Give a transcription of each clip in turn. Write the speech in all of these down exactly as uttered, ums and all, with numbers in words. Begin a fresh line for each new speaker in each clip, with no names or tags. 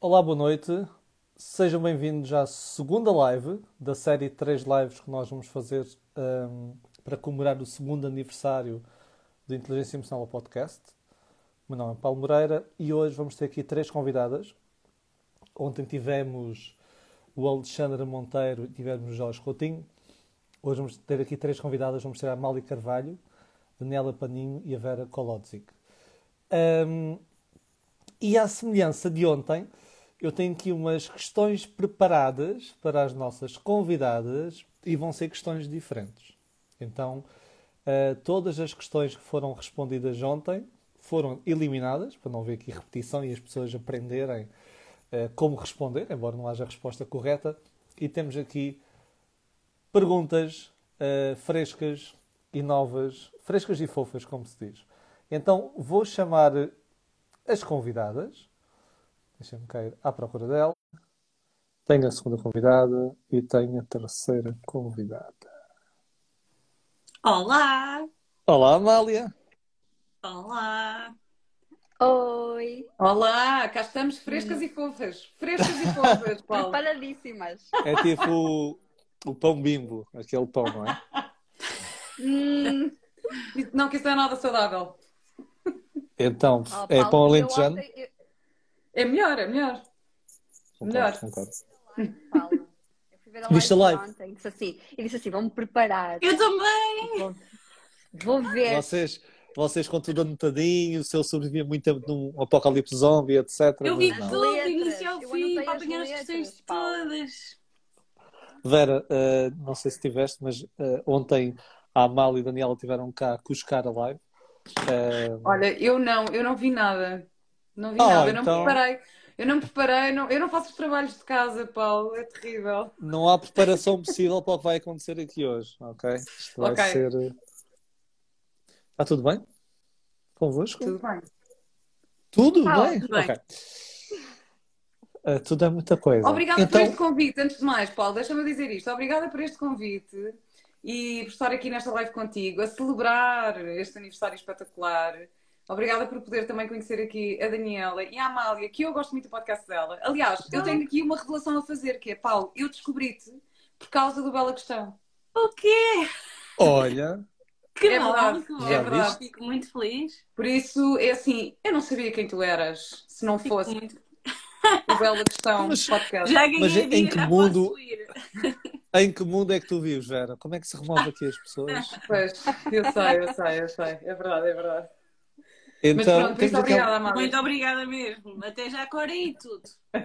Olá, boa noite. Sejam bem-vindos à segunda live da série de três lives que nós vamos fazer um, para comemorar o segundo aniversário do Inteligência Emocional Podcast. O meu nome é Paulo Moreira e hoje vamos ter aqui três convidadas. Ontem tivemos o Alexandre Monteiro e tivemos o Jorge Coutinho. Hoje vamos ter aqui três convidadas. Vamos ter a Amália Carvalho, a Daniela Paninho e a Vera Kolodzik. Um, e à semelhança de ontem, eu tenho aqui umas questões preparadas para as nossas convidadas e vão ser questões diferentes. Então, uh, todas as questões que foram respondidas ontem foram eliminadas, para não haver aqui repetição e as pessoas aprenderem uh, como responder, embora não haja resposta correta. E temos aqui perguntas uh, frescas e novas, frescas e fofas, como se diz. Então, vou chamar as convidadas. Deixa-me cair à procura dela. Tenho a segunda convidada e tenho a terceira convidada.
Olá!
Olá, Amália!
Olá!
Oi!
Olá! Cá estamos frescas hum. e fofas. Frescas e fofas, Paulo.
Preparadíssimas.
É tipo o, o pão Bimbo, aquele pão, não é?
hum. Não, que isso não é nada saudável.
Então,
oh,
é
Paulo,
pão alentejano?
Ontem, eu...
É melhor, é melhor.
Concordo,
melhor.
Concordo.
Paulo, eu fui ver a
Viste a live?
ontem, disse assim, e disse assim, vamos preparar.
Eu também!
Vou, vou ver.
Vocês, vocês com tudo anotadinho, o seu sobrevivia muito tempo num apocalipse zombie, etcétera.
Eu vi
mas não.
tudo,
letras.
início ao
Eu
fim,
anotei
para
as
apanhar as
letras,
questões
Paulo.
todas.
Vera, uh, não sei se tiveste, mas uh, ontem a Amália e a Daniela tiveram cá a cuscar a live. Uh...
Olha, eu não, eu não vi nada. Não vi
Oh,
nada, eu não
então...
me preparei. Eu não me preparei, não, eu não faço os trabalhos de casa, Paulo, é terrível.
Não há preparação possível para o que vai acontecer aqui hoje, ok? Isto vai
Ok.
ser... Está tudo bem? Convosco?
Tudo bem.
Tudo
Ah,
bem?
tudo bem.
Ok. Uh, tudo é muita coisa.
Obrigada
então...
por este convite. Antes de mais, Paulo, deixa-me dizer isto. Obrigada por este convite e por estar aqui nesta live contigo, a celebrar este aniversário espetacular. Obrigada por poder também conhecer aqui a Daniela e a Amália, que eu gosto muito do podcast dela. Aliás, eu tenho aqui uma revelação a fazer, que é, Paulo, eu descobri-te por causa do Bela Questão.
O quê?
Olha...
Que
é
bom,
verdade,
que bom.
é verdade.
Fico muito feliz.
Por isso, é assim, eu não sabia quem tu eras, se não
Fico
fosse
muito...
o Bela Questão
Mas-
podcast.
Já ganhei
Mas em
dia,
que
já
mundo-
posso ir.
Em que mundo é que tu vives, Vera? Como é que se remove aqui as pessoas?
Pois, eu sei, eu sei, eu sei. É verdade, é verdade.
Então,
Mas pronto, por isso,
temos aqui
obrigada, Amália.
Muito obrigada mesmo. Até já corei e tudo.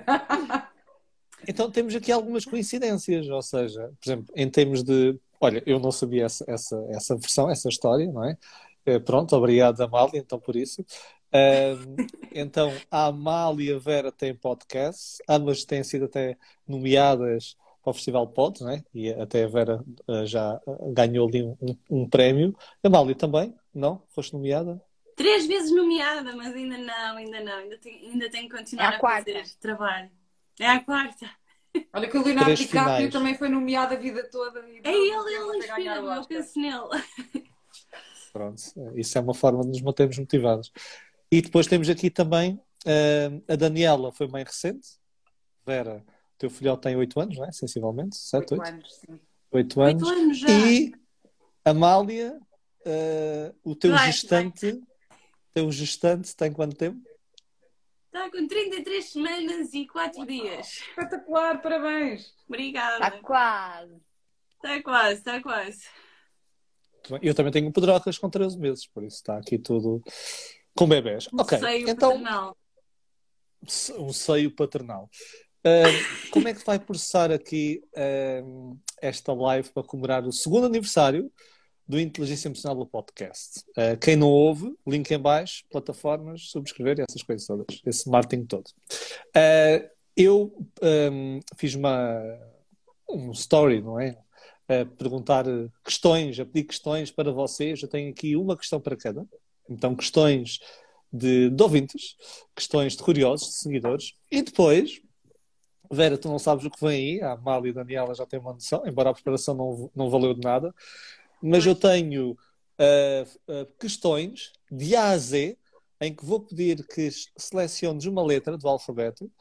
Então temos aqui algumas coincidências, ou seja, por exemplo, em termos de... Olha, eu não sabia essa, essa, essa versão, essa história, não é? Eh, Pronto, obrigado, Amália, então por isso. Ahm, então, a Amália e a Vera têm podcast, ambas têm sido até nomeadas para o Festival Pod, não é? E até a Vera eh, já eh, ganhou ali um, um, um prémio. A Amália também, não? Foste nomeada?
Três vezes nomeada, mas ainda não, ainda não. Ainda tenho, ainda tenho que continuar
É a
a
quarta.
fazer este trabalho. É a quarta.
Olha que o Leonardo
Três
DiCaprio
finais.
também foi nomeado a vida toda. E
É
pronto,
ele,
até
ele
ganhar
inspira-me,
o
eu
Oscar.
penso nele.
Pronto, isso é uma forma de nos mantermos motivados. E depois temos aqui também eh, a Daniela, foi mãe recente. Vera, o teu filhote tem oito anos, não é? Sensivelmente, sete,
Oito
oito?
anos, sim.
oito
Oito
anos.
anos já.
E Amália, eh, o teu
Vai,
gestante, teu gestante tem quanto tempo?
Está com trinta e três semanas e quatro dias.
Espetacular, parabéns.
Está
Obrigada.
quase.
Está quase, está quase.
Eu também tenho pedrocas com treze meses, por isso está aqui tudo com bebés.
Um
Ok,
seio
então
paternal.
um seio paternal. Uh, como é que vai processar aqui uh, esta live para comemorar o segundo aniversário do Inteligência Emocional do Podcast? Uh, quem não ouve, link em baixo, plataformas, subscrever e essas coisas todas, esse marketing todo. Uh, eu um, fiz uma um story, não é? A perguntar questões, a pedir questões para vocês. Eu tenho aqui uma questão para cada. Então, questões de, de ouvintes, questões de curiosos, de seguidores. E depois, Vera, tu não sabes o que vem aí. A Amália e a Daniela já têm uma noção, embora a preparação não, não valeu de nada. Mas eu tenho uh, uh, questões de A a Z, em que vou pedir que seleciones uma letra do alfabeto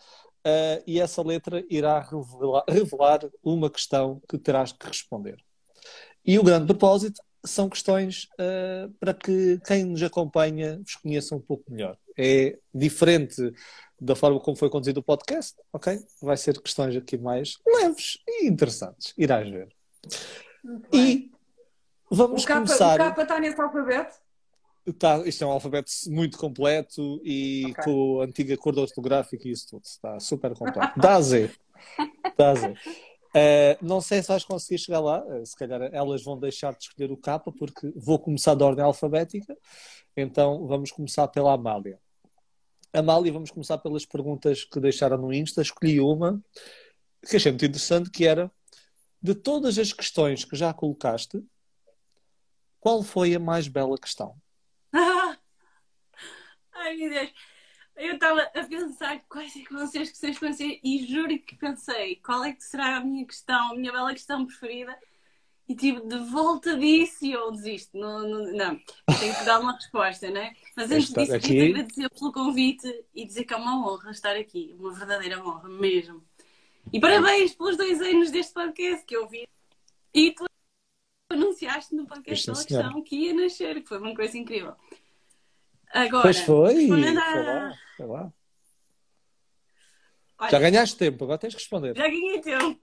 uh, e essa letra irá revelar, revelar uma questão que terás que responder. E o grande propósito são questões uh, para que quem nos acompanha vos conheça um pouco melhor. É diferente da forma como foi conduzido o podcast, ok? Vai ser questões aqui mais leves e interessantes. Irás ver.
Muito
E
bem.
vamos
O capa, o
começar...
capa está nesse alfabeto?
Tá, isto é um alfabeto muito completo e
Ok.
com a antiga cor ortográfica e isso tudo. Está super completo. Dá a Z. Dá a Z. Uh, não sei se vais conseguir chegar lá. Uh, se calhar elas vão deixar de escolher o capa porque vou começar da ordem alfabética. Então vamos começar pela Amália. Amália, vamos começar pelas perguntas que deixaram no Insta. Escolhi uma que achei muito interessante, que era: de todas as questões que já colocaste, qual foi a mais bela questão?
Ah, ai, meu Deus. Eu estava a pensar quais é que vão ser as questões que vão ser e juro que pensei qual é que será a minha questão, a minha bela questão preferida e tipo, de volta disso e eu desisto. Não, não, não. Eu tenho que dar uma resposta, não é? Mas antes
Esta
disso,
aqui-
queria agradecer pelo convite e dizer que é uma honra estar aqui, uma verdadeira honra mesmo. E parabéns pelos dois anos deste podcast que eu vi e tu anunciaste no podcast
Sim,
pela
senhora.
questão que ia nascer, que foi uma coisa incrível. Agora,
Pois foi.
respondendo
Foi
à-
lá, foi lá.
Olha,
Já ganhaste tempo, agora tens que responder.
já ganhei tempo.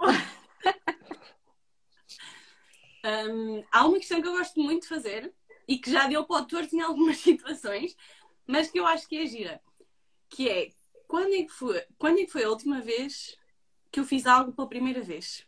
Hum, há uma questão que eu gosto muito de fazer e que já deu para o torto em algumas situações, mas que eu acho que é gira, que é quando é que foi, quando é que foi a última vez que eu fiz algo pela primeira vez?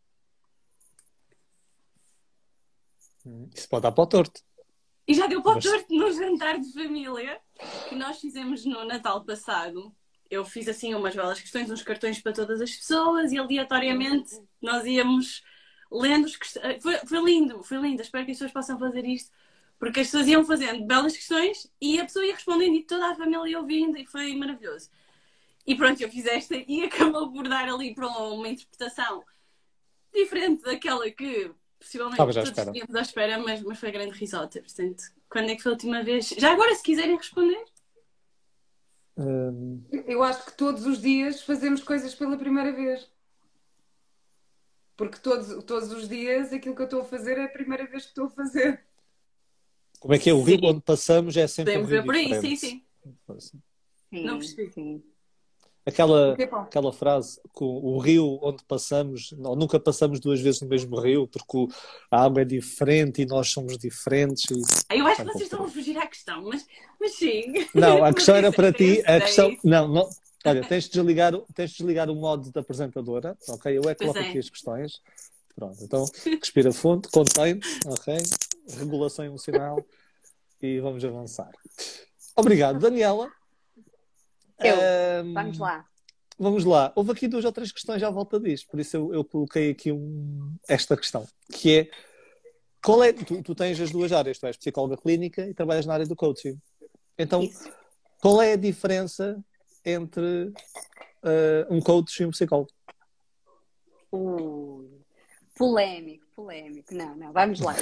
Isso pode dar para o torto.
E já deu para o
Mas-
torto no jantar de família que nós fizemos no Natal passado. Eu fiz assim umas belas questões, uns cartões para todas as pessoas e aleatoriamente nós íamos lendo os questões. Foi, foi lindo, foi lindo. Espero que as pessoas possam fazer isto. Porque as pessoas iam fazendo belas questões e a pessoa ia respondendo e toda a família ia ouvindo e foi maravilhoso. E pronto, eu fiz esta e acabou por dar ali para uma interpretação diferente daquela que possivelmente
Estavas à
todos
espera.
estivemos à espera, mas, mas foi grande risota. Portanto, quando é que foi a última vez? Já agora, se quiserem responder.
Hum,
Eu acho que todos os dias fazemos coisas pela primeira vez. Porque todos, todos os dias aquilo que eu estou a fazer é a primeira vez que estou a fazer.
como é que é? O rio
Sim.
onde passamos é sempre um
Podemos
rio
ver por aí,
diferente.
sim, sim.
Sim,
Não percebi.
sim.
Aquela,
O quê, Paulo?
aquela frase, que o o rio onde passamos, não, nunca passamos duas vezes no mesmo rio, porque o- a água é diferente e nós somos diferentes. E...
Ah, Eu acho
É
que
um
vocês
pouco
estão a fugir à questão, mas, mas sim.
Não, a
Mas
questão era
isso-
para ti.
isso
A
é
questão,
isso.
não, não, olha, tens de desligar, o- tens de desligar o modo da apresentadora, ok? Eu é que
Pois
coloco
é.
aqui as questões. Pronto, então respira fundo, contém, ok? Regulação emocional e vamos avançar. Obrigado, Daniela.
Eu.
Ahm,
Vamos lá.
Vamos lá. Houve aqui duas ou três questões à volta disto, por isso eu, eu coloquei aqui um, esta questão, que é, qual é, tu, tu tens as duas áreas, tu és psicóloga clínica e trabalhas na área do coaching. Então,
Isso.
qual é a diferença entre uh, um coach e um psicólogo?
Ui. Polémico, polémico. Não, não, vamos lá.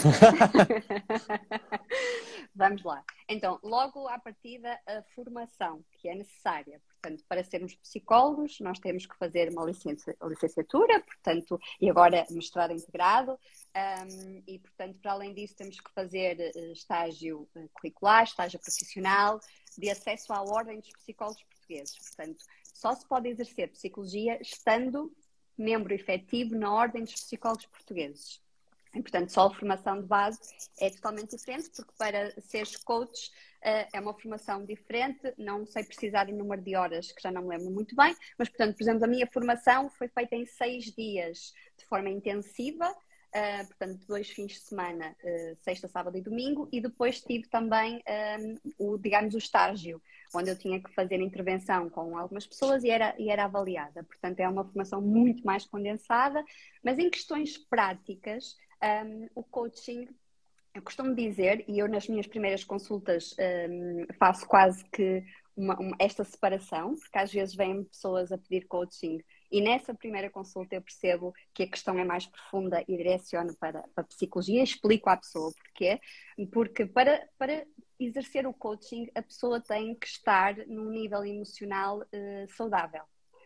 Vamos lá. Então, logo à partida, a formação que é necessária. Portanto, para sermos psicólogos, nós temos que fazer uma licença, licenciatura, portanto, e agora mestrado integrado. Um, e, portanto, para além disso, temos que fazer uh, estágio uh, curricular, estágio profissional, de acesso à Ordem dos Psicólogos Portugueses. Portanto, só se pode exercer psicologia estando membro efetivo na Ordem dos Psicólogos Portugueses. E, portanto, só a formação de base é totalmente diferente, porque para seres coach uh, é uma formação diferente, não sei precisar o número de horas, que já não me lembro muito bem, mas, portanto, por exemplo, a minha formação foi feita em seis dias, de forma intensiva, uh, portanto, dois fins de semana, uh, sexta, sábado e domingo, e depois tive também, um, o, digamos, o estágio, onde eu tinha que fazer intervenção com algumas pessoas e era, e era avaliada. Portanto, é uma formação muito mais condensada, mas em questões práticas, um, o coaching, eu costumo dizer, e eu nas minhas primeiras consultas um, faço quase que uma, uma, esta separação, porque às vezes vêm pessoas a pedir coaching e nessa primeira consulta eu percebo que a questão é mais profunda e direciono para, para a psicologia, explico à pessoa porquê, porque para, para exercer o coaching a pessoa tem que estar num nível emocional uh, saudável.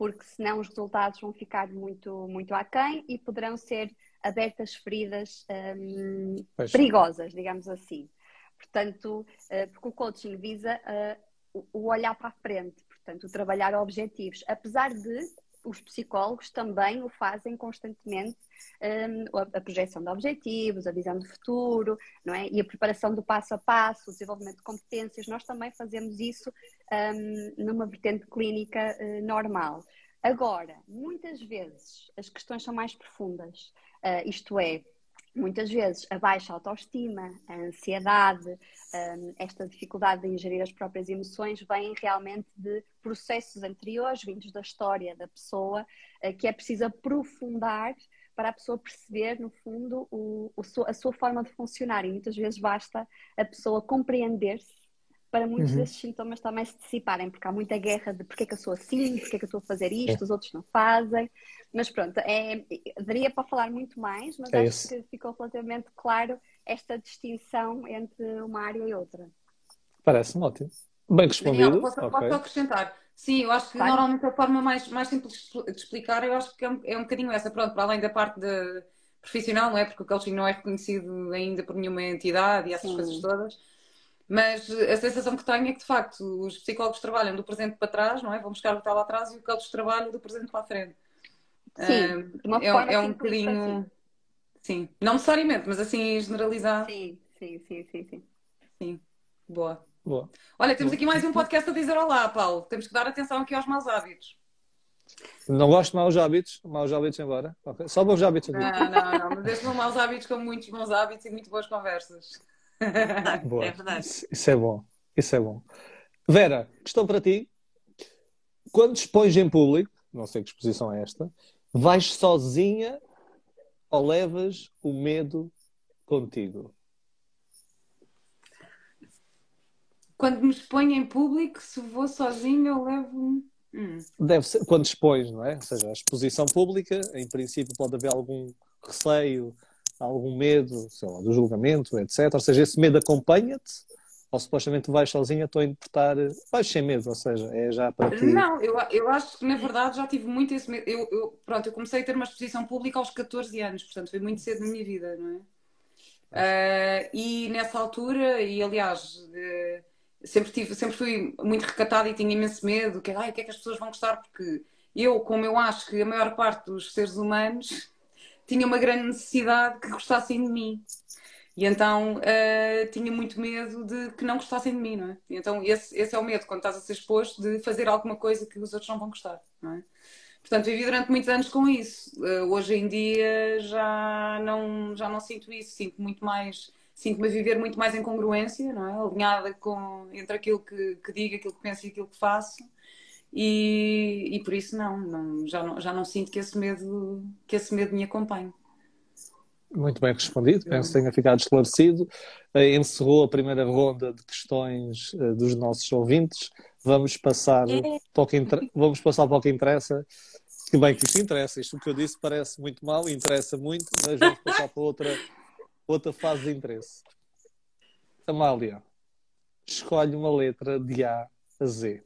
porque senão os resultados vão ficar muito, muito aquém e poderão ser abertas feridas hum, perigosas, digamos assim. Portanto, uh, porque o coaching visa uh, o olhar para a frente, portanto, o trabalhar objetivos, apesar de os psicólogos também o fazem constantemente, um, a, a projeção de objetivos, a visão do futuro, não é? E a preparação do passo a passo, o desenvolvimento de competências, nós também fazemos isso um, numa vertente clínica uh, normal. Agora, muitas vezes as questões são mais profundas, uh, isto é, muitas vezes a baixa autoestima, a ansiedade, um, esta dificuldade de ingerir as próprias emoções vêm realmente de processos anteriores, vindos da história da pessoa, uh, que é preciso aprofundar para a pessoa perceber, no fundo, o, o, a sua forma de funcionar. E muitas vezes basta a pessoa compreender-se para muitos
Uhum.
desses sintomas também se dissiparem, porque há muita guerra de porque é que eu sou assim, porque é que eu estou a fazer isto, é. Os outros não fazem. Mas pronto, é, daria para falar muito mais, mas é acho isso. Que ficou relativamente claro esta distinção entre uma área e outra.
Parece-me ótimo. Bem respondido.
Daniel, posso,
okay.
posso acrescentar? Sim, eu acho que claro. Normalmente a forma mais, mais simples de explicar, eu acho que é um, é um bocadinho essa. Pronto, para além da parte de profissional, não é? Porque o coaching não é reconhecido ainda por nenhuma entidade e essas Sim. coisas todas. Mas a sensação que tenho é que, de facto, os psicólogos trabalham do presente para trás, não é? Vão buscar o que está lá atrás e o coach trabalha do presente para a frente.
Sim, de uma
é,
forma
é um bocadinho... Assim. Sim, não necessariamente, mas assim generalizado.
Sim, sim, sim, sim. Sim,
sim. Boa.
Boa.
Olha, temos
Boa.
aqui mais um podcast a dizer olá, Paulo. Temos que dar atenção aqui aos maus hábitos.
Não gosto de maus hábitos. Maus hábitos embora. Okay. Só bons hábitos aqui.
Não, não, não. Mas estes são maus hábitos com muitos bons hábitos e muito boas conversas.
Boa.
É verdade.
Isso, isso é bom. Isso é bom. Vera, questão para ti. Quando expões em público, não sei que exposição é esta, vais sozinha ou levas o medo contigo?
Quando me exponho em público, se vou sozinha, eu levo... Hum.
Deve ser, quando expões, não é? Ou seja, a exposição pública, em princípio pode haver algum receio, algum medo, sei lá, do julgamento, etcétera. Ou seja, esse medo acompanha-te? Ou supostamente vais sozinha, estou a interpretar, vais sem medo, ou seja, é já para ti...
Não, eu, eu acho que na verdade já tive muito esse medo. Eu, eu, pronto, eu comecei a ter uma exposição pública aos catorze anos, portanto foi muito cedo na minha vida, não é? Uh, e nessa altura, e aliás, uh, sempre, tive, sempre fui muito recatada e tinha imenso medo, que, ai, o que é que as pessoas vão gostar, porque eu, como eu acho que a maior parte dos seres humanos tinha uma grande necessidade que gostassem de mim. E então uh, tinha muito medo de que não gostassem de mim, não é? E então esse, esse é o medo, quando estás a ser exposto, de fazer alguma coisa que os outros não vão gostar, não é? Portanto, vivi durante muitos anos com isso. Uh, hoje em dia já não, já não sinto isso, sinto muito mais, sinto-me a viver muito mais em congruência, não é? Alinhada com, entre aquilo que, que digo, aquilo que penso e aquilo que faço. E, e por isso não, não, já não, já não sinto que esse medo, que esse medo me acompanhe.
Muito bem respondido, penso que tenha ficado esclarecido. Encerrou a primeira ronda de questões dos nossos ouvintes. Vamos passar para o que, inter... Vamos passar para o que interessa. Que bem que isto interessa. Isto que eu disse parece muito mal, interessa muito, mas vamos passar para outra, outra fase de interesse. Amália, escolhe uma letra de A a Z.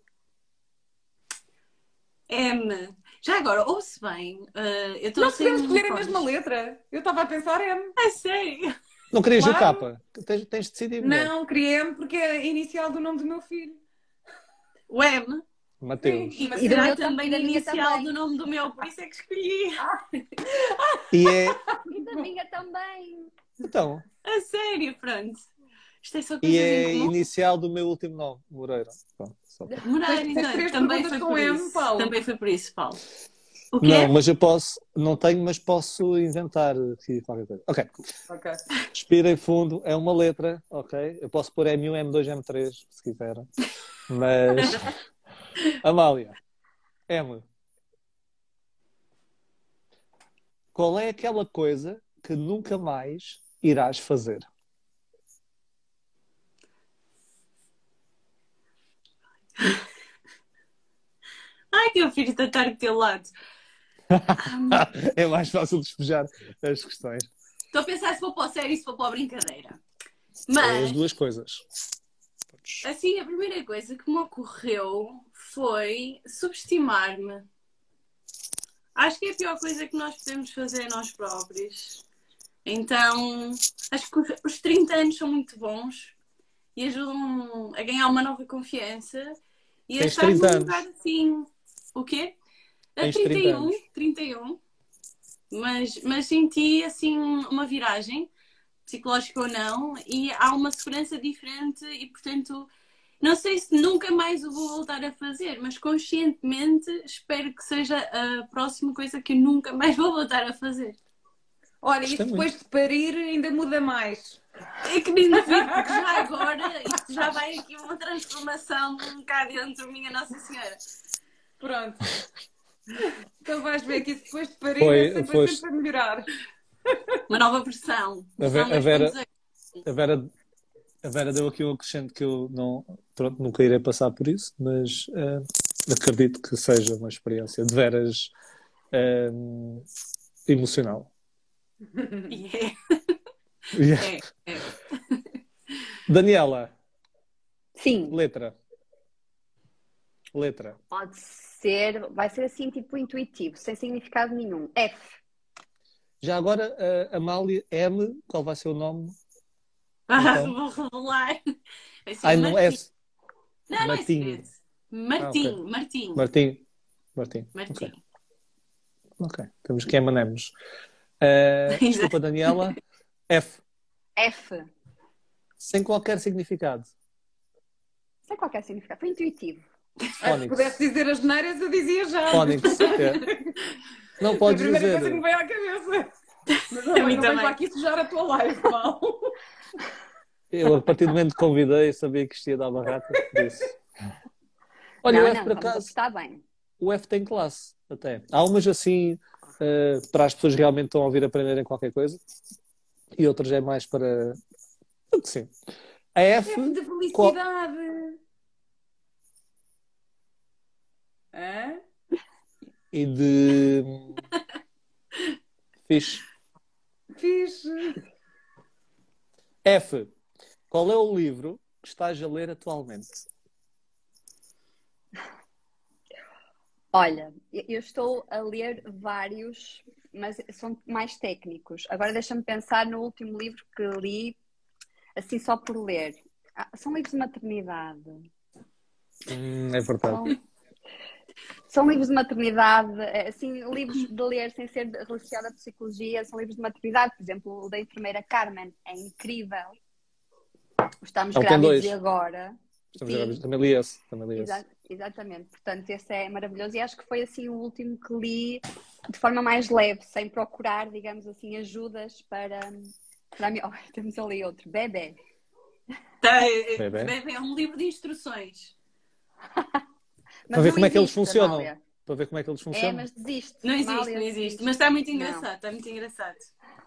M. Já agora, ouve-se bem. Uh, eu
Não podemos escolher a mesma letra. Eu estava a pensar M.
É sério?
Não querias
claro.
o capa? Tens, tens de decidir melhor.
Não, queria M porque é a inicial do nome do meu filho.
O M?
Mateus.
E, e será também a inicial também. Do nome do meu, por isso é que escolhi.
E é...
E da minha também.
Então.
A sério, pronto. Isto é só
e é inicial do meu último nome, Moreira. Pronto, só para...
Moreira, então, também foi por M, isso. Paulo. Também foi por isso, Paulo. O
quê? Não, mas eu posso, não tenho, mas posso inventar aqui qualquer coisa. Ok.
Ok.
Respirem fundo, é uma letra, ok? Eu posso pôr M um, M dois, M três, se quiserem. Mas. Amália, M. Qual é aquela coisa que nunca mais irás fazer?
Ai, que eu prefiro estar do teu lado.
É mais fácil despejar as questões.
Estou a pensar se vou para o sério e se vou para a brincadeira.
Mas, é as duas coisas.
Assim, a primeira coisa que me ocorreu foi subestimar-me. Acho que é a pior coisa que nós podemos fazer é nós próprios. Então, acho que os trinta anos são muito bons e ajudam a ganhar uma nova confiança e a
Tens
estar
trinta
num
anos.
lugar assim. O quê? A
Tens
trinta e um,
trinta anos.
trinta e um. Mas, mas senti assim uma viragem, psicológica ou não, e há uma segurança diferente e, portanto, não sei se nunca mais o vou voltar a fazer, mas conscientemente espero que seja a próxima coisa que eu nunca mais vou voltar a fazer.
Olha,
Gostei
isso depois
muito.
de parir ainda muda mais.
É que nem duvido, porque já agora isto já vai aqui uma transformação cá dentro, minha Nossa Senhora.
Pronto. Então vais ver que isso depois de parir
Foi-
é sempre,
foi-
é sempre a melhorar.
Uma nova versão.
A Ve-
Versão
a Vera-
dois ponto zero.
A Vera, a Vera deu aqui um acrescente que eu não, pronto, nunca irei passar por isso, mas eh, acredito que seja uma experiência de veras eh, emocional.
Yeah.
Yeah.
É, é.
Daniela,
Sim,
letra. Letra.
pode ser, vai ser assim tipo intuitivo, sem significado nenhum. F.
Já agora, a Amália M, qual vai ser o nome?
Ah,
Então.
vou revelar. Vai ser
Ai, não
Martim.
S.
Não, não é
Martim.
segredo. Martim, Martim.
Martim. Martim.
Martim.
Ok. Ok. Temos que emanemos. Uh, desculpa, Daniela. F.
F.
Sem qualquer significado.
Sem qualquer significado. Foi intuitivo.
Ah, se
Fónix.
pudesse dizer as neiras, eu dizia já.
Fónix. É. Não
Foi a
podes
primeira coisa que
dizer.
me veio à cabeça. Mas não,
A mim
não
também.
venho aqui sujar a tua live, Paulo.
Eu, a partir do momento que convidei, sabia que isto ia dar barrata. Disse. Olha,
não,
o F,
não,
por
estamos a
acaso,
portar bem.
o F tem classe, até. Há umas assim, uh, para as pessoas que realmente estão a ouvir aprenderem qualquer coisa, e outras é mais para. Sim. A F.
F de
qual-
felicidade. Hã?
E de. Fixe.
Fixe.
F. Qual é o livro que estás a ler atualmente?
Olha, eu eu estou a ler vários, mas são mais técnicos. Agora deixa-me pensar no último livro que li, assim só por ler. Ah, são livros de maternidade.
Hum, é verdade.
São, são livros de maternidade, eh, assim, livros de ler sem ser relacionado à psicologia, são livros de maternidade. Por exemplo, o da enfermeira Carmen é incrível. Estamos
Ele tem
grávidos
dois.
e agora.
Estamos
Sim.
a... Também li esse. Também li esse.
Exa- exatamente, portanto, esse é maravilhoso e acho que foi assim o último que li de forma mais leve, sem procurar, digamos assim, ajudas para, para mim. Oh, temos ali outro, Bebé.
Tá, é,
Bebé.
Bebé é um livro de instruções.
Mas
Para ver
não
como é que eles
existe,
funcionam.
Amália.
Para ver como é que eles
É,
funcionam.
mas desiste.
Não existe,
Amália,
não existe.
desiste.
Mas está muito
Não.
engraçado, está muito engraçado.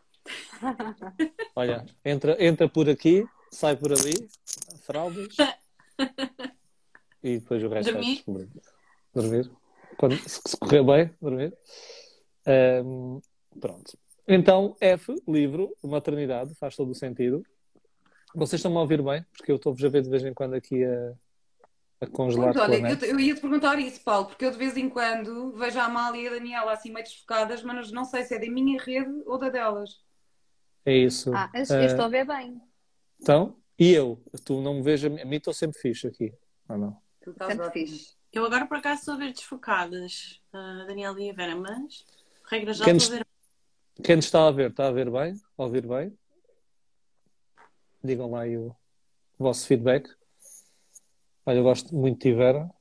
Olha, entra, entra por aqui, sai por ali, fraldas. E depois o resto vai
Dormir.
descobrir. Dormir. Quando, se se correr bem, dormir. Ahm, pronto. Então, F, livro, maternidade, faz todo o sentido. Vocês estão-me a ouvir bem? Porque eu estou-vos a ver de vez em quando aqui a, a congelar
Pois, olha,
pela
eu,
net.
eu ia te perguntar isso, Paulo, porque eu de vez em quando vejo a Amália e a Daniela assim meio desfocadas, mas não sei se é da minha rede ou da delas.
É isso.
Ah, eu,
Ah,
eu estou a ver bem.
então, e eu? Tu não me vês a mim? A mim estou sempre fixe aqui. Ou não?
Tu estás
Sempre
ótimo.
fixe.
Eu agora por acaso estou a ver desfocadas, a Daniela e a Vera, mas regra já
Quem
estou a ver.
Quem nos está a ver, está a ver bem? A ouvir bem? Digam lá aí o vosso feedback. Olha, eu gosto muito de ti, Vera.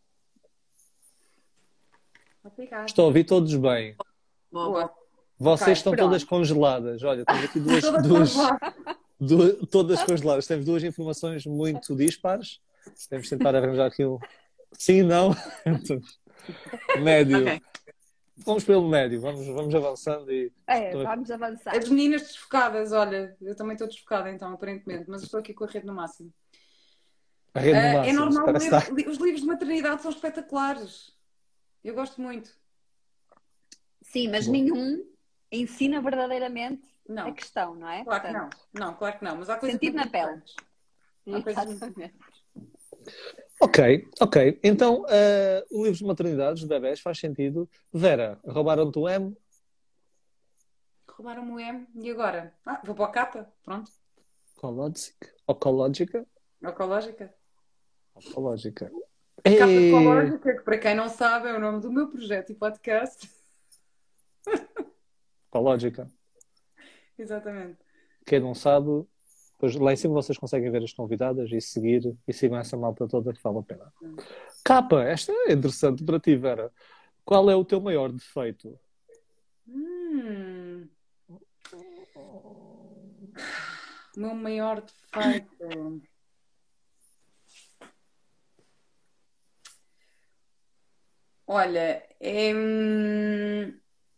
Obrigada.
Estou a ouvir todos bem.
Boa,
Boa.
boa.
Vocês
Ok,
estão
pronto.
todas congeladas. Olha, temos aqui duas,
Todas
duas,
congeladas.
duas- todas congeladas. Temos duas informações muito dispares. Temos de tentar arranjar aqui um. Sim, não. Médio.
Ok.
Vamos pelo médio. Vamos, vamos avançando e.
É,
Estou-
vamos avançar.
As meninas desfocadas, olha, eu também estou desfocada então, aparentemente, mas estou aqui com a rede no máximo.
A rede no
Ah, é
máximo.
normal
Parece
ler,
estar-
li- os livros de maternidade são espetaculares. Eu gosto muito.
Sim, mas
Bom.
nenhum ensina verdadeiramente a
Não,
questão, não é?
claro que não.
Portanto,
Não, claro que não, mas há coisas
Sentir
muito
na pele.
importantes. Há coisas muito
Exatamente.
Ok, ok. Então, uh, o livro de maternidade dos bebés faz sentido. Vera, roubaram-te o M?
Roubaram-me o M e agora? Ah, vou para a capa, pronto.
Cológica? Ocológica?
Ecológica.
Ocológica.
Capa
E...
Ecológica, que para quem não sabe é o nome do meu projeto e podcast.
Ocológica.
Exatamente.
Quem não sabe, pois lá em cima vocês conseguem ver as convidadas e seguir e sigam essa malta toda que vale a pena. Capa, esta é interessante para ti, Vera. Qual é o teu maior defeito?
Hum. O meu maior defeito. Olha, é... hum,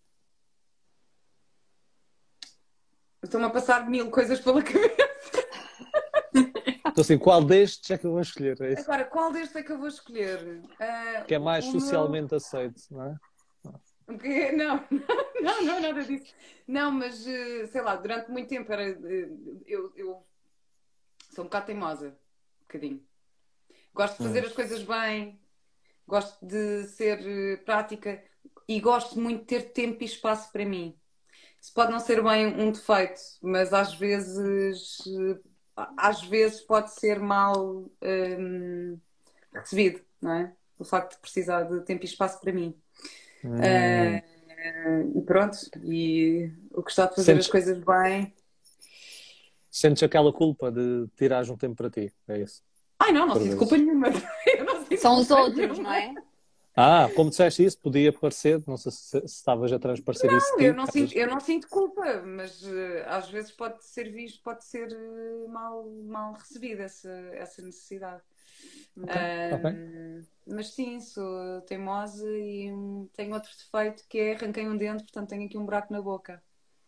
estou-me a passar mil coisas pela cabeça.
Então assim, qual destes é que eu vou escolher? É isso?
Agora, qual destes é que eu vou escolher? Ah,
Que é mais
o meu-
socialmente aceito, não é?
O quê? Não, não, não é nada disso. Não, mas eh, sei lá, durante muito tempo era. eh, Eu, eu sou um bocado teimosa, um bocadinho. Gosto de fazer
Hum.
as coisas bem, gosto de ser eh, prática e gosto muito de ter tempo e espaço para mim. Isso pode não ser bem um defeito, mas às vezes, eh, às vezes pode ser mal hum, recebido, não é? O facto de precisar de tempo e espaço para mim.
Hum.
Eh, e pronto, e o gostar de fazer
Sentes-
as coisas bem.
Sentes aquela culpa de tirares um tempo para ti, é isso?
Ai não, não
Por
sinto
vezes.
culpa nenhuma. Eu não sinto
São os
culpa
outros,
nenhuma.
não é?
Ah, como disseste isso, podia parecer, não sei se, se estavas a transparecer isso de
Eu
ti,
não
mas-
sinto, eu não sinto culpa, mas eh, às vezes pode ser visto, pode ser eh, mal, mal recebida essa, essa necessidade. Ah,
ok.
Mas sim, sou teimosa e hum, tenho outro defeito que é arranquei um dente, portanto tenho aqui um buraco na boca.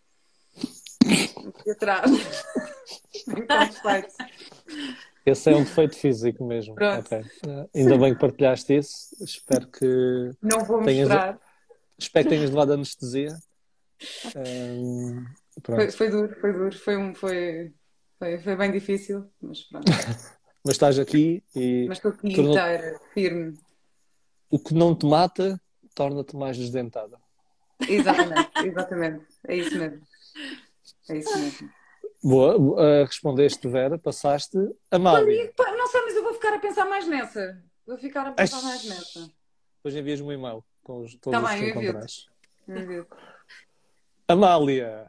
Aqui atrás. Então, defeito.
Esse é um defeito físico mesmo.
Pronto.
Ok. Eh, ainda bem que partilhaste isso. Espero que
Não vou
tenhas,
mostrar.
espero que tenhas levado anestesia. Ehm,
Foi,
pronto.
foi duro, foi duro, foi, um, foi, foi, foi bem difícil, mas pronto.
Mas estás aqui e
Mas estou aqui
tu não-
inteira, firme.
o que não te mata torna-te mais desdentada.
Exatamente, exatamente. É isso mesmo. É isso mesmo.
Boa, uh, respondeste, Vera, passaste. Amália,
E, pá, não sei, mas eu vou ficar a pensar mais nessa. Vou ficar a pensar
Ai.
mais nessa.
depois envias-me um e-mail com os, todos
Tá
os
bem,
que
eu envio-te.
encontrares.
Envio.
Amália,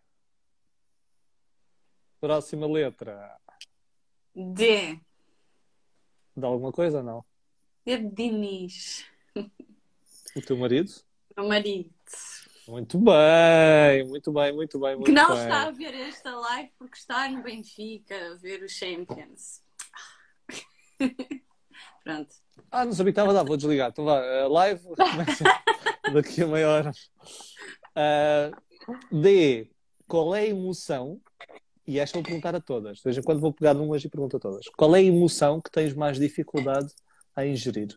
próxima letra.
D.
De alguma coisa, não?
D de Diniz.
O teu marido?
Meu marido.
Muito bem, muito bem, muito bem, muito
Que não
bem.
está a ver esta live porque está no Benfica a ver os Champions. Pronto.
Ah, não sabia que estava a dar, vou desligar. Então vá, a live começa daqui a meia hora. Ah, D. Qual é a emoção? E esta vou perguntar a todas. De vez em quando vou pegar numas e pergunto a todas. Qual é a emoção que tens mais dificuldade a ingerir?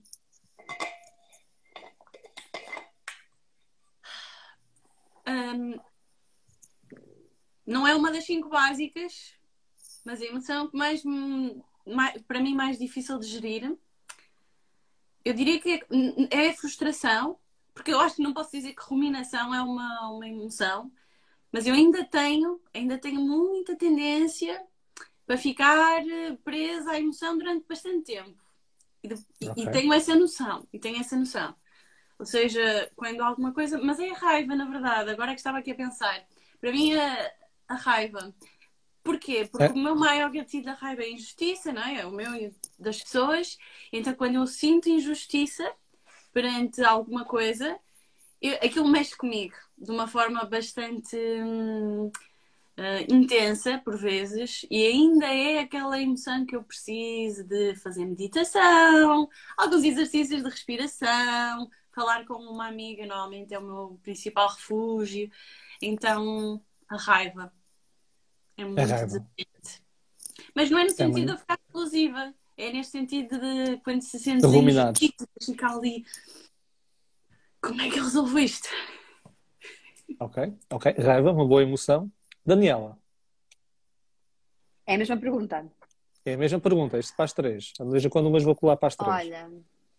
Hum, não é uma das cinco básicas, mas a emoção que mais, me- mais para mim mais difícil de gerir, eu diria que é, é a frustração, porque eu acho que não posso dizer que ruminação é uma, uma emoção, mas eu ainda tenho, ainda tenho muita tendência para ficar presa à emoção durante bastante tempo. E, de- e-
Ok.
e tenho essa noção, e tenho essa noção. Ou seja, quando alguma coisa... Mas é a raiva, na verdade. Agora é que estava aqui a pensar. Para mim, a, a raiva. Porquê? Porque
É.
o meu maior gatilho da raiva é a injustiça, não é? É o meu e das pessoas. Então, quando eu sinto injustiça perante alguma coisa, eu- aquilo mexe comigo de uma forma bastante hum, eh, intensa, por vezes. E ainda é aquela emoção que eu preciso de fazer meditação, alguns exercícios de respiração, falar com uma amiga, normalmente é o meu principal refúgio. Então, a raiva é muito
raiva.
desafiante. Mas não é no sentido
muito-
de ficar explosiva, é neste sentido de quando se sente
De ruminar.
injustiça, ficar ali. Como é que eu resolvo isto?
Ok, ok. Raiva, uma boa emoção. Daniela.
É a mesma pergunta.
É a mesma pergunta, isto para as três. Veja quando umas vou colar para as três.
Olha,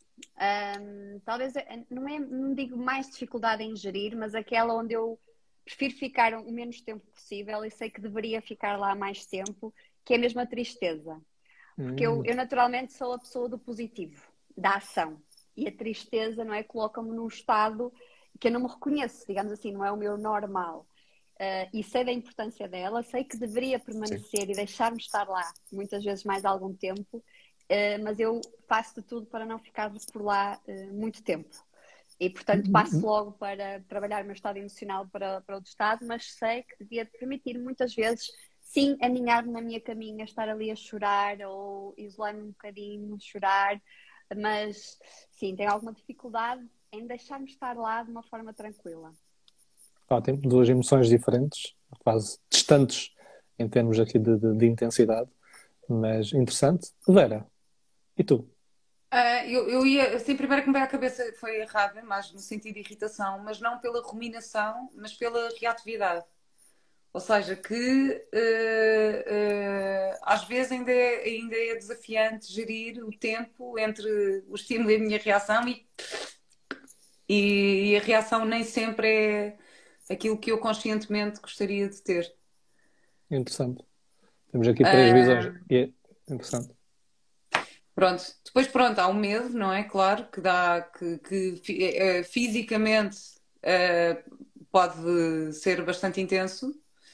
hum, talvez, eh, não, é, não digo mais dificuldade em gerir, mas aquela onde eu prefiro ficar o menos tempo possível e sei que deveria ficar lá mais tempo, que é mesmo a tristeza. Porque eu,
Hum,
eu naturalmente sou a pessoa do positivo, da ação. E a tristeza, não é, coloca-me num estado que eu não me reconheço, digamos assim, não é o meu normal. Uh, e sei da importância dela, sei que deveria
sim.
permanecer e deixar-me estar lá, muitas vezes mais algum tempo, uh, mas eu faço de tudo para não ficar por lá uh, muito tempo. E, portanto, passo logo para trabalhar o meu estado emocional para, para outro estado, mas sei que devia permitir muitas vezes, sim, aninhar-me na minha caminha, estar ali a chorar ou isolar-me um bocadinho, chorar, mas, sim, tenho alguma dificuldade em deixar-me estar lá de uma forma tranquila.
Ótimo, duas emoções diferentes, quase distantes em termos aqui de, de, de intensidade, mas interessante. Vera, e tu?
Ah, eu, eu ia, assim, a primeira que me veio à cabeça foi a raiva, mais no sentido de irritação, mas não pela ruminação, mas pela reatividade. Ou seja, que eh, eh, às vezes ainda é, ainda é desafiante gerir o tempo entre o estímulo e a minha reação e, e, e a reação nem sempre é aquilo que eu conscientemente gostaria de ter.
Interessante. Temos aqui três visões. E é interessante.
Pronto, depois pronto, há o medo, não é? Claro, que dá, que, que fi- eh, fisicamente eh, pode ser bastante intenso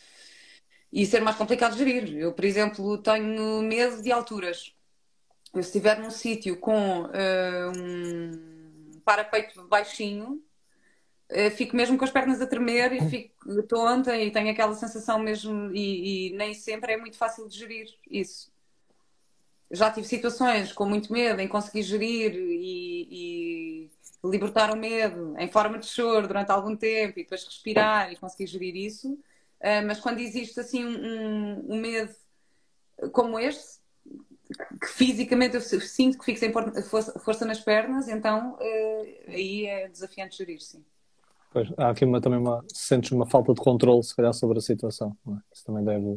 e ser mais complicado de gerir. Eu, por exemplo, tenho medo de alturas. Eu, se estiver num sítio com eh, um parapeito baixinho, eh, fico mesmo com as pernas a tremer e fico tonta e tenho aquela sensação mesmo, e, e nem sempre é muito fácil de gerir isso. Já tive situações com muito medo em conseguir gerir e, e libertar o medo em forma de choro durante algum tempo e depois respirar e conseguir gerir isso. Uh, mas quando existe assim um, um, um medo como este, que fisicamente eu sinto que fico sem força, força nas pernas, então uh, aí é desafiante gerir, sim.
Pois, há aqui uma, também uma, sentes uma falta de controle, se calhar, sobre a situação. Não é? Isso também deve,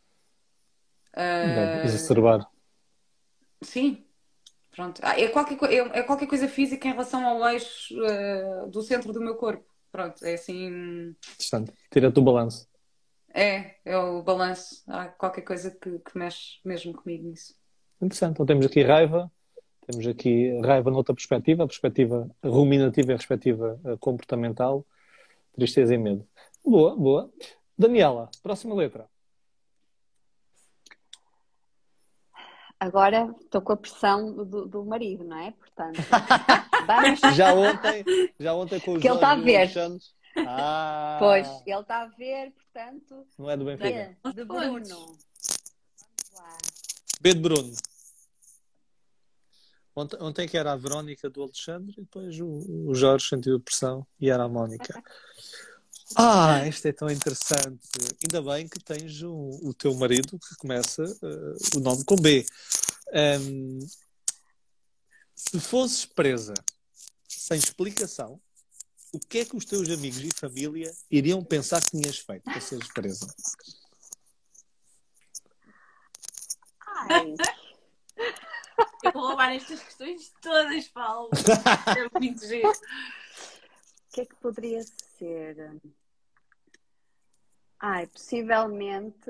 deve
Uh,
exacerbar.
sim, pronto. Ah, é, qualquer, co- é, é qualquer coisa física em relação ao eixo uh, do centro do meu corpo. Pronto, é assim.
Distante. Tira-te o balanço.
É, é o balanço. Há qualquer coisa que, que mexe mesmo comigo nisso.
Interessante. Então temos aqui raiva. Temos aqui raiva noutra perspectiva. A perspectiva ruminativa e a perspectiva uh, comportamental. Tristeza e medo. Boa, boa. Daniela, próxima letra.
Agora estou com a pressão do, do marido, não é? Portanto, vamos.
Já ontem, já ontem com os
Que ele está a
olhos do
ver.
Alexandre. Ah,
Pois, ele está a ver, portanto,
não é do Benfica.
de, de Bruno. Vamos lá.
B de Bruno. Ontem, ontem que era a Verónica do Alexandre e depois o, o Jorge sentiu pressão e era a Mónica. Ah, isto é tão interessante. Ainda bem que tens o, o teu marido que começa uh, o nome com B. Um, se fosses presa sem explicação, o que é que os teus amigos e família iriam pensar que tinhas feito para seres presa?
Ai,
Eu vou roubar estas questões todas, Paulo. É muito giro.
o que é que poderia ser? Ai, possivelmente.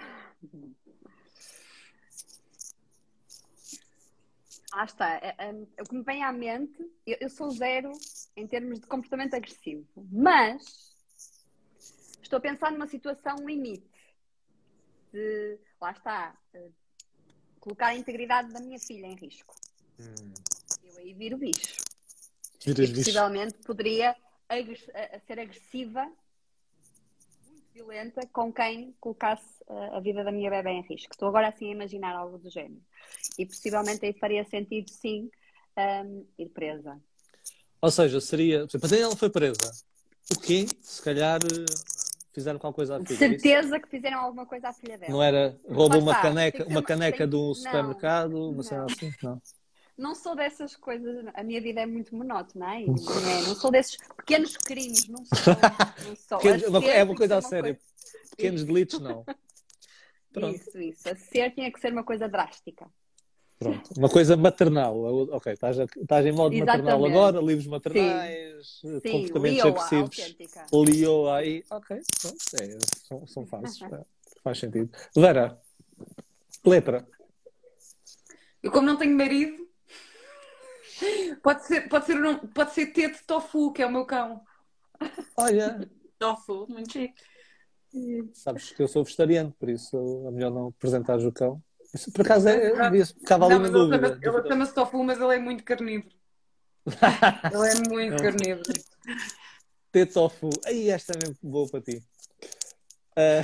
Ah, está. É, é, O que me vem à mente, eu, eu sou zero em termos de comportamento agressivo, mas estou a pensar numa situação limite de, lá está, eh, colocar a integridade da minha filha em risco.
Hum.
Eu aí viro bicho.
Viras
E
bicho.
possivelmente poderia agress- a- a ser agressiva, muito violenta, com quem colocasse uh, a vida da minha bebé em risco. Estou agora assim a imaginar algo do género. E possivelmente aí faria sentido, sim, um, ir presa.
Ou seja, seria... Por exemplo, a Daniela foi presa. O quê? Se calhar uh, fizeram qualquer coisa à
De
filha, é isso?
certeza que fizeram alguma coisa à filha dela.
Não era
Lá
rouba uma
está,
caneca,
tem que ser
uma
uma-
caneca
tem-
do
não,
supermercado, uma cena
não.
assim? Não.
Não sou dessas coisas, a minha vida é muito monótona, e não, é, não sou desses pequenos crimes, não sou. Não sou.
Pequenos-
A
uma-
ser
é uma
tem que
coisa
ser
a sério.
coisa-
Pequenos delitos, não. Pronto.
Isso, isso. A ser tinha que ser uma coisa drástica.
Pronto. Uma coisa maternal. Ok, estás, a- estás em modo maternal
Exatamente.
agora, livros maternais,
Sim,
comportamentos
Leo, a
agressivos.
autêntica.
Leo aí. Ok, pronto. É, são, são fases. é, Faz sentido. Vera, letra.
Eu, como não tenho marido, pode ser, pode ser, o nome- pode ser T de Tofu, que é o meu cão.
Olha,
Tofu, muito chique.
sabes que eu sou vegetariano, por isso é melhor não apresentares o cão. Isso, por acaso, é, devia- ficava ali
Não,
na
mas ele
dúvida.
chama- ele chama-se Tofu, mas ele é muito carnívoro. Ele é muito
Não.
carnívoro.
T tofu. Aí, esta é mesmo boa para ti. Ah,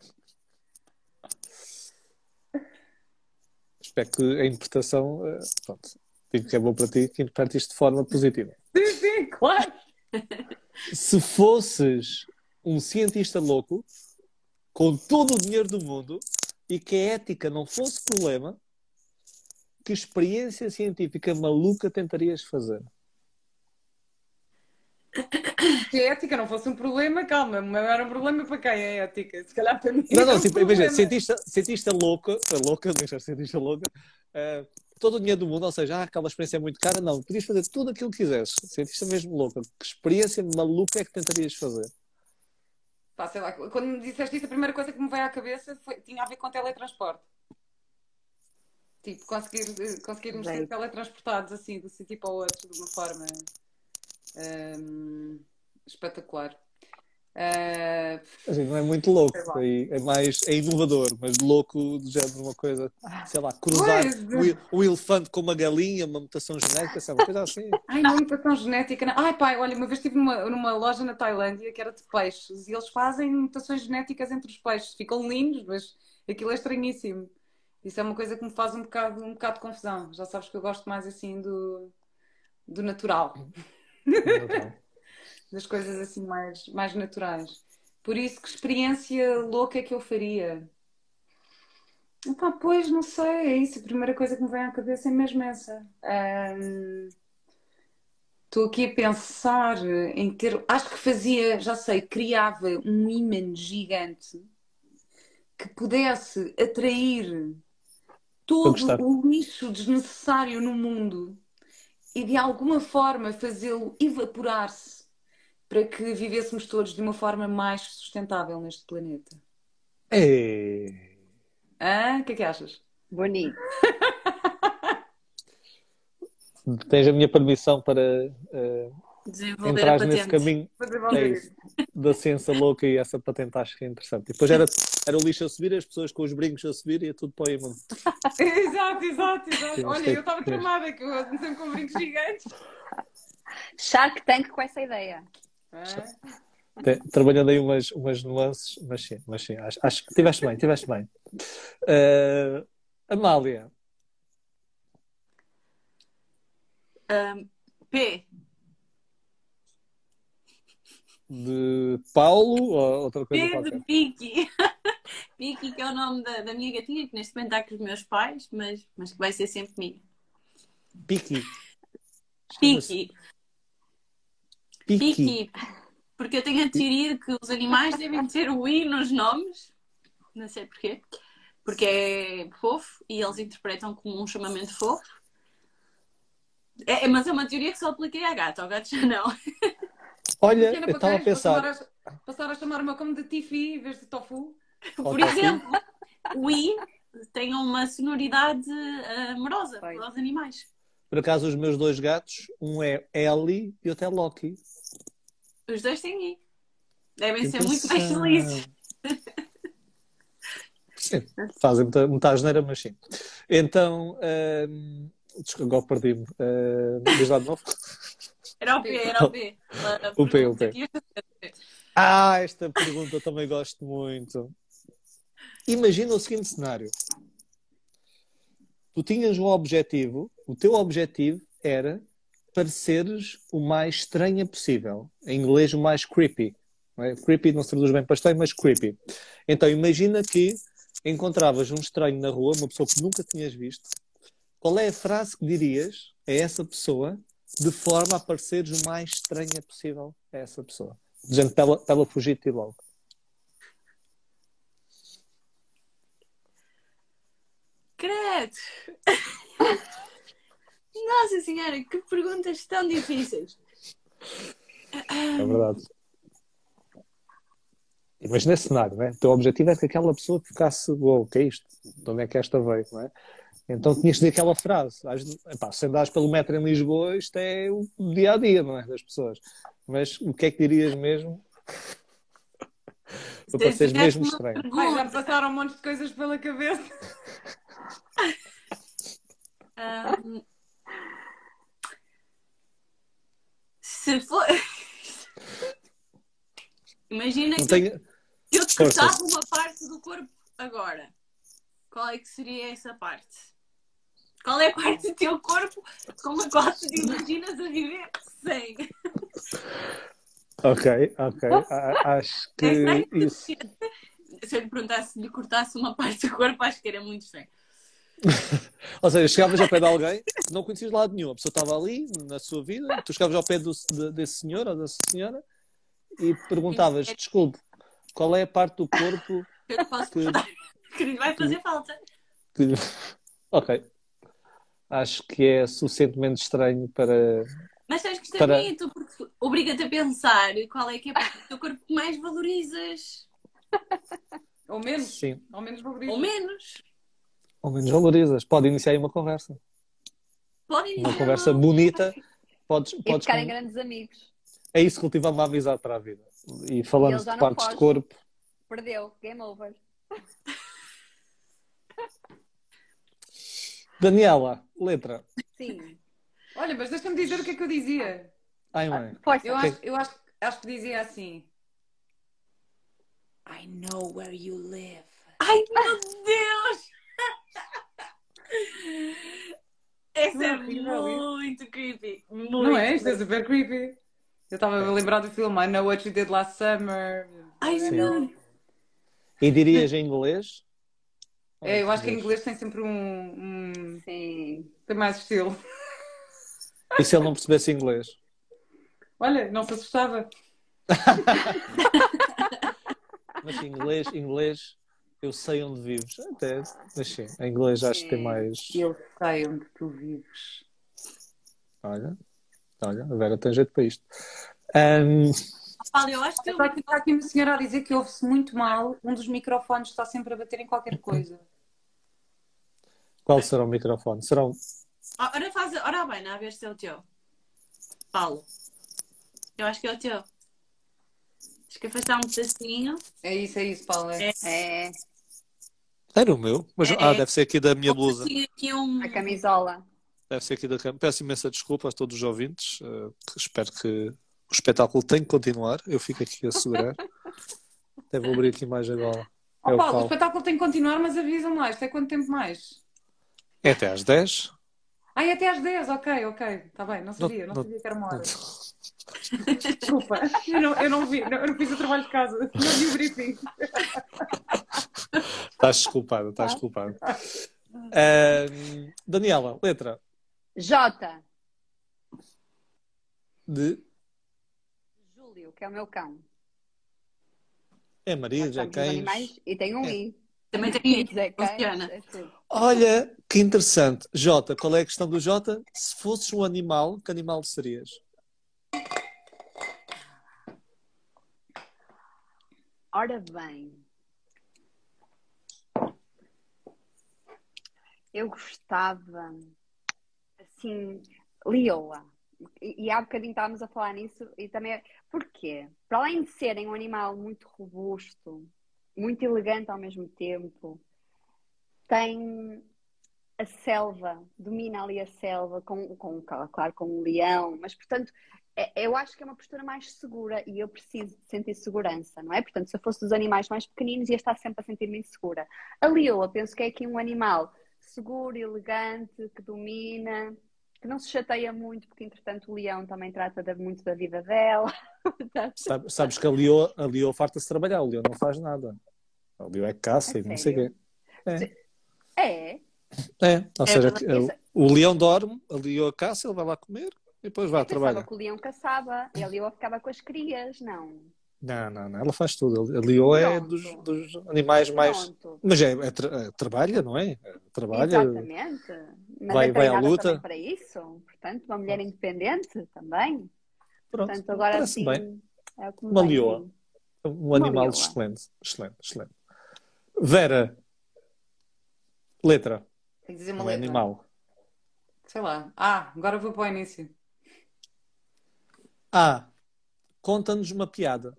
espero que a interpretação, ah, pronto, digo que é boa para ti, que interpretes isto de forma positiva.
Sim, sim, claro.
Se fosses um cientista louco, com todo o dinheiro do mundo, e que a ética não fosse problema, que experiência científica maluca tentarias fazer?
Se a ética não fosse um problema, calma, mas era um problema para quem é a ética? Se calhar para mim
Não,
era
não,
um
tipo, imagina,
problema.
cientista, cientista louca, louca, deixa de ser cientista louca, ah, todo o dinheiro do mundo, ou seja, ah, aquela experiência é muito cara, não, podias fazer tudo aquilo que quisesses. Cientista mesmo louca, que experiência maluca é que tentarias fazer?
Pá, sei lá, quando me disseste isso, a primeira coisa que me veio à cabeça foi, tinha a ver com teletransporte. Tipo, conseguir, eh, conseguirmos ser
Right.
teletransportados assim, de um sítio para o outro, de uma forma hum, espetacular. Ah,
Assim, não é muito louco,
sei lá.
é, é mais, é inovador, mas louco do género uma coisa, sei lá, cruzar
Pois.
o, el- o elefante com uma galinha, uma mutação genética, sei lá, uma coisa assim.
Ai, não, mutação genética. Não. Ai, pai, olha, uma vez estive numa, numa loja na Tailândia que era de peixes e eles fazem mutações genéticas entre os peixes. Ficam lindos, mas aquilo é estranhíssimo. Isso é uma coisa que me faz um bocado, um bocado de confusão. Já sabes que eu gosto mais assim do, do natural,
Então,
das coisas assim mais, mais naturais. Por isso, que experiência louca é que eu faria? Epá, pois, não sei, é isso. A primeira coisa que me vem à cabeça é mesmo essa. Ahm, Estou aqui a pensar em ter. Acho que fazia, já sei, criava um ímã gigante que pudesse atrair
estou a
todo
gostar.
o lixo desnecessário no mundo e de alguma forma fazê-lo evaporar-se para que vivêssemos todos de uma forma mais sustentável neste planeta.
É.
Hã? O que é que achas?
Bonito.
Tens a minha permissão para eh,
Desenvolver a
entrar nesse
patente.
caminho.
Vou
É
desenvolver
isso,
isso.
da ciência louca e essa patente acho que é interessante. E depois era, era o lixo a subir, as pessoas com os brincos a subir e ia tudo para o imã.
Exato, exato, exato.
Sim,
Olha,
gostei.
eu estava tramada que eu comecei com brincos gigantes.
Shark Tank com essa ideia.
Hã?
Te- Trabalhando aí umas, umas nuances, mas sim, mas sim acho, acho que tiveste bem, tiveste bem. Eh, Amália,
Um, P.
de Paulo ou outra coisa
P
qualquer?
de Piki. Piki, que é o nome da, da minha gatinha, que neste momento está com os meus pais, mas, mas que vai ser sempre minha.
Piqui.
Piki.
Piqui.
Piki. Porque eu tenho a teoria de que os animais devem ter o I nos nomes. Não sei porquê. Porque é fofo e eles interpretam como um chamamento fofo. É, é- mas é uma teoria que só apliquei à gata, ao gato já não.
Olha,
Pequena
eu estava a
para chamar
pensar.
a- Passar a chamar o meu como de Tifi em vez de Tofu.
Por
Ok.
exemplo, o I tem uma sonoridade ah, amorosa
Pois.
para os animais.
Por acaso, os meus dois gatos, um é Ellie e outro é Loki.
Os dois têm I. Devem ser muito mais felizes.
Sim, fazem muita, muita asneira, mas sim. Então, hum, desculpa, agora perdi-me. Uh, diz lá de novo.
Era o P, era o P. A
O P, o
pergunta
P.
que ia fazer.
Ah, esta pergunta eu também gosto muito. Imagina o seguinte cenário. Tu tinhas um objetivo, o teu objetivo era pareceres o mais estranha possível. Em inglês, o mais creepy. Não é? Creepy não se traduz bem para estranho, mas creepy. Então, imagina que encontravas um estranho na rua, uma pessoa que nunca tinhas visto. Qual é a frase que dirias a essa pessoa de forma a pareceres o mais estranha possível a essa pessoa? De gente para ela, para ela fugir de ti logo.
Credo! Nossa Senhora, que perguntas tão difíceis.
É verdade. Imagina esse cenário, não é? O teu objetivo é que aquela pessoa ficasse, uou, o que é isto? De onde é que esta veio, não é? Então tinhas de dizer aquela frase. Epá, se andares pelo metro em Lisboa, isto é o dia-a-dia, não é? Das pessoas. Mas o que é que dirias mesmo? Para parecer mesmo estranho.
Ai, já me passaram um monte de coisas pela cabeça.
Um, se for... Imagina que
tenho...
eu te cortava uma parte do corpo agora. Qual é que seria essa parte? Qual é a parte do teu corpo com a qual te imaginas a viver sem?
Ok, ok. Acho que
É
isso...
Se eu lhe perguntasse se lhe cortasse uma parte do corpo, acho que era muito estranho.
Ou seja, chegavas ao pé de alguém que não conhecias de lado nenhum. A pessoa estava ali, na sua vida, tu chegavas ao pé do, de, desse senhor ou dessa senhora e perguntavas, desculpe, qual é a parte do corpo
eu posso que... que lhe vai fazer falta?
Que... Ok. Acho que é suficientemente estranho para...
Mas sabes que isto é
para...
bonito, porque obriga-te a pensar qual é que é a parte do teu corpo que mais valorizas.
Ou menos.
Sim.
Ou menos valorizas.
Ou menos.
Ou menos valorizas. Pode iniciar aí uma conversa.
Pode iniciar
uma conversa
uma...
bonita. Podes,
e
podes
ficarem
com...
grandes amigos.
É isso que ele tive a me avisar para a vida. E falando de partes
foge.
de corpo...
Perdeu. Game over.
Daniela, letra.
Sim.
Olha, mas deixa-me dizer o que é que eu dizia.
Ai, mãe.
Eu, acho, eu acho, acho que dizia assim. I know where you live.
Ai, meu Deus! Essa é muito creepy. Muito
Não é? Isto é super creepy. Eu estava a lembrar do filme I Know What You Did Last Summer.
Ai, não.
E dirias em inglês?
É, eu acho que em inglês tem sempre um... um...
Sim.
Tem mais estilo.
E se ele não percebesse inglês?
Olha, não se assustava.
Mas inglês, inglês, eu sei onde vives. Até, mas sim, em inglês acho que tem mais...
Eu sei onde tu vives.
Olha, olha, a Vera tem jeito para isto. Um...
Paulo, eu acho que
Está aqui, está aqui uma senhora a dizer que ouve-se muito mal. Um dos microfones está sempre a bater em qualquer coisa.
Qual será o microfone? Será um...
Ora, faz, ora bem, a ver se é o teu. Paulo. Eu acho que é o teu. Acho que afastar um pedacinho.
É isso, é isso, Paulo. É.
É.
Era o meu? Mas,
É.
Ah, deve ser aqui da minha blusa.
Aqui um...
A camisola.
Deve ser aqui da câmera. Peço imensa desculpa a todos os ouvintes. Uh, que espero que o espetáculo tenha que continuar. Eu fico aqui a segurar. Até vou abrir aqui mais agora.
Oh,
É o
Paulo, o
Paulo.
espetáculo tem que continuar, mas avisam lá. Isto é quanto tempo mais?
É até às dez.
Ah, é até às dez. Ok, ok. Está bem. Não sabia. Não,
Não-
sabia que era uma hora. Desculpa. Eu não, eu não vi. Não, eu não fiz o trabalho de casa. Não vi o briefing.
Estás desculpada, estás desculpada. Uh, Daniela, letra
J.
de...
Júlio, que é o meu cão.
É Maria,
Nós
já
somos os
cães.
animais e tem um
É.
I.
Também tem
I, Zé Cães,
funciona.
é tudo.
Olha, que interessante. Jota, qual é a questão do Jota? Se fosses um animal, que animal serias?
Ora bem. Eu gostava, assim, leoa. E, e há bocadinho estávamos a falar nisso e também... é- Porquê? Para além de serem um animal muito robusto, muito elegante ao mesmo tempo, tem a selva, domina ali a selva, com, com, claro, com um leão, mas, portanto, é- eu acho que é uma postura mais segura e eu preciso de sentir segurança, não é? Portanto, se eu fosse dos animais mais pequeninos, ia estar sempre a sentir-me insegura. A leoa, penso que é aqui um animal seguro, elegante, que domina, que não se chateia muito, porque, entretanto, o leão também trata de, muito da vida dela. Portanto,
Sabes, sabes que a Leo, a Leo farta-se de trabalhar, o Leo não faz nada. A Leo é caça
A
e não sei o quê.
sério?
É.
é,
É, ou
É
seja,
verdade.
que- o leão dorme, a Leo caça, ele vai lá comer e depois vai
eu pensava
trabalhar.
que o leão caçava e a leoa ficava com as crias, não.
Não, não, não. Ela faz tudo. A leoa é dos,
Pronto.
dos animais mais...
Pronto.
Mas é, é tra- é- trabalha, não é? É, Trabalha,
Exatamente. Mas
vai,
é
vai à
treinada
luta.
também para isso. Portanto, uma mulher independente também.
Pronto,
Portanto, agora
parece
assim,
bem.
é como
Uma
vem a
leoa.
mim.
Um
Uma
animal
leoa.
excelente. Excelente, excelente. Vera, letra.
Tem que dizer uma
Não é
letra.
animal.
Sei lá. Ah, agora vou para o início.
A. Conta-nos uma piada.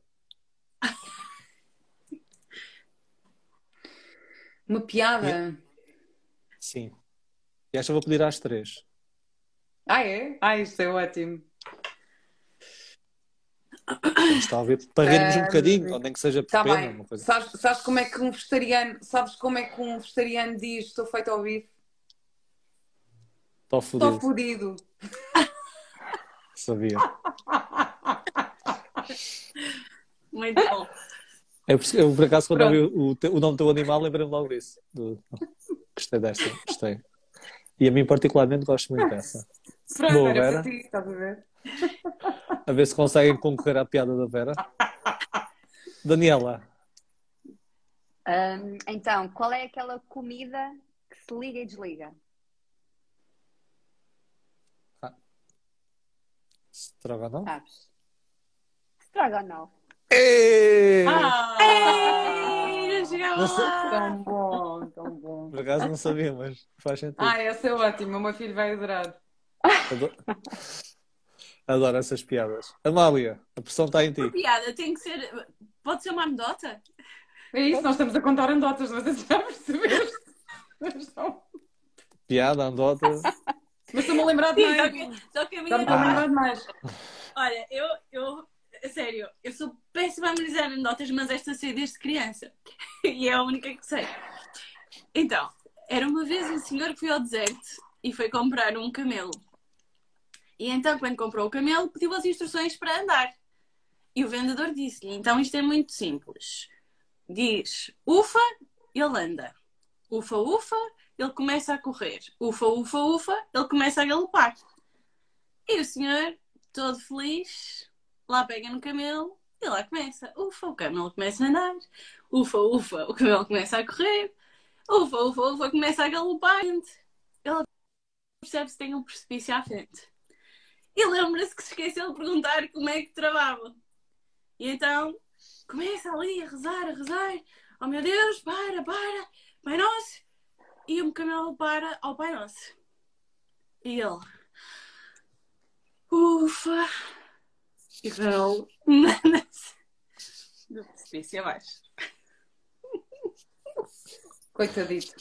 Uma piada.
Sim. E esta eu vou pedir às três.
Ah, é? Ah, isto é ótimo.
Vamos estar a ver para rirmos um
Ah,
bocadinho, ou nem que seja por
Está
pena.
bem.
Uma coisa.
Sabes, sabes como é que um vegetariano, sabes como é que um vegetariano diz estou feito ao bife?
Estou
Estou
fodido.
fodido.
Sabia.
Muito bom.
Eu, eu, por acaso, quando
Pronto.
ouvi o, te- o nome do teu animal, lembrei-me logo disso. Do- Gostei desta, gostei. E a mim, particularmente, gosto muito dessa.
Pronto,
Boa,
era
Vera.
para ti, estás a ver?
A ver se conseguem concorrer à piada da Vera. Daniela,
Hum, então, qual é aquela comida que se liga e desliga?
Strogonoff.
Sabes? Strogonoff.
Ê!
Ah! Ei, eu chegava
Não sei-
lá.
Tão bom, tão bom.
Por acaso não sabia, mas faz sentido.
Ah, essa é ótima. O meu filho vai adorar.
Adoro, adoro essas piadas. Amália, a pressão está em ti.
Piada, tem que ser. Pode ser uma anedota?
É isso, nós estamos a contar anedotas, não sei se já percebeste. Mas estão-
Piada, andota.
mas estou-me a lembrar de
Sim, só
mais.
que, só que a
Já me
minha.
estou a lembrar de mais.
Olha, eu, eu, a sério, eu sou péssima a memorizar anedotas, mas esta sei desde criança. E é a única que sei. Então, era uma vez um senhor que foi ao deserto e foi comprar um camelo. E então, quando comprou o camelo, pediu as instruções para andar. E o vendedor disse-lhe: então isto é muito simples. Diz ufa, ele anda. Ufa, ufa, ele começa a correr. Ufa, ufa, ufa, ele começa a galopar. E o senhor, todo feliz, lá pega no camelo e lá começa. Ufa, o camelo começa a andar. Ufa, ufa, o camelo começa a correr. Ufa, ufa, ufa, começa a galopar. Ele percebe se tem um precipício à frente. E lembra-se que se esqueceu de perguntar como é que travava. E então começa ali a rezar, a rezar. Oh meu Deus, para, para, Pai Nosso. E o camelo para ao Pai Nosso. E ele, ufa. E o camelo manda-se do precipício abaixo.
Coitadito.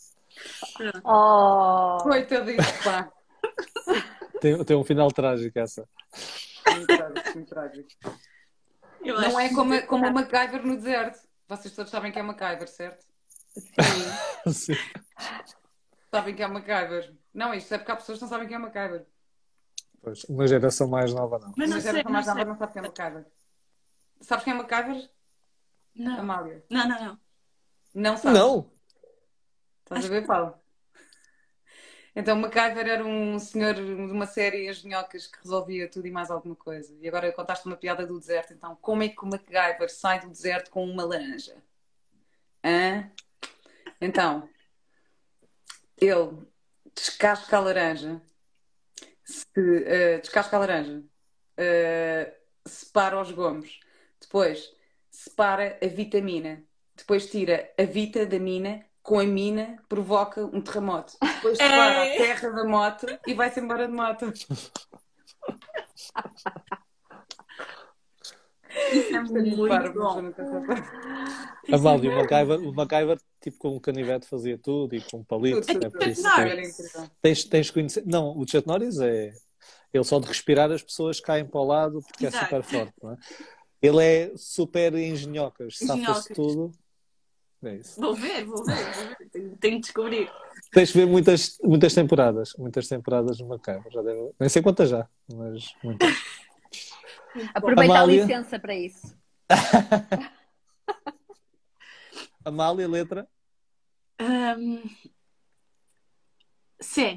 Oh!
Coitadito, pá.
Tem, tem um final trágico essa.
Muito trágico, muito trágico.
Eu
Não
acho
é
que-
como, como o MacGyver no deserto. Vocês todos sabem que é MacGyver, certo?
Sim.
Sim.
Sabem que é MacGyver. Não, isto é porque há pessoas que não sabem que é MacGyver.
Pois, uma geração mais nova não.
Mas não
Mas
sei,
era
não
mais
sei.
nova, não sabe que é MacGyver. Sabes quem é MacGyver?
Não,
Amália.
não, não. não.
Não sabes.
Não!
Estás a ver, Paulo? Então, MacGyver era um senhor de uma série As Minhocas que resolvia tudo e mais alguma coisa. E agora contaste uma piada do deserto. Então, como é que o MacGyver sai do deserto com uma laranja? Hã? Então, ele descasca a laranja, se, eh, descasca a laranja, eh, separa os gomos, depois separa a vitamina, depois tira a vita da mina, com a mina provoca um terremoto, depois separa a
Ei.
terra da moto e vai-se embora de moto.
Isso é muito
Para,
bom.
mas eu nunca sei.
Amália, o MacGyver, o MacGyver, tipo com um canivete fazia tudo e com um palito.
Tudo,
É
tudo,
por isso
tudo.
que
Era incrível.
tens, tens que conhecer. Não, o Chuck Norris é. Ele só de respirar as pessoas caem para o lado porque
Exato.
é super forte, não é? Ele é super engenhocas, safa-se
Engenhocas.
tudo. É isso.
Vou ver, vou ver, vou ver. Tenho, tenho de descobrir.
Tens de ver muitas, muitas temporadas. Muitas temporadas no MacGyver. Já deve... Nem sei quantas já, mas muitas.
Aproveita
Amália.
a licença para isso.
Amália, letra.
Ahm, C.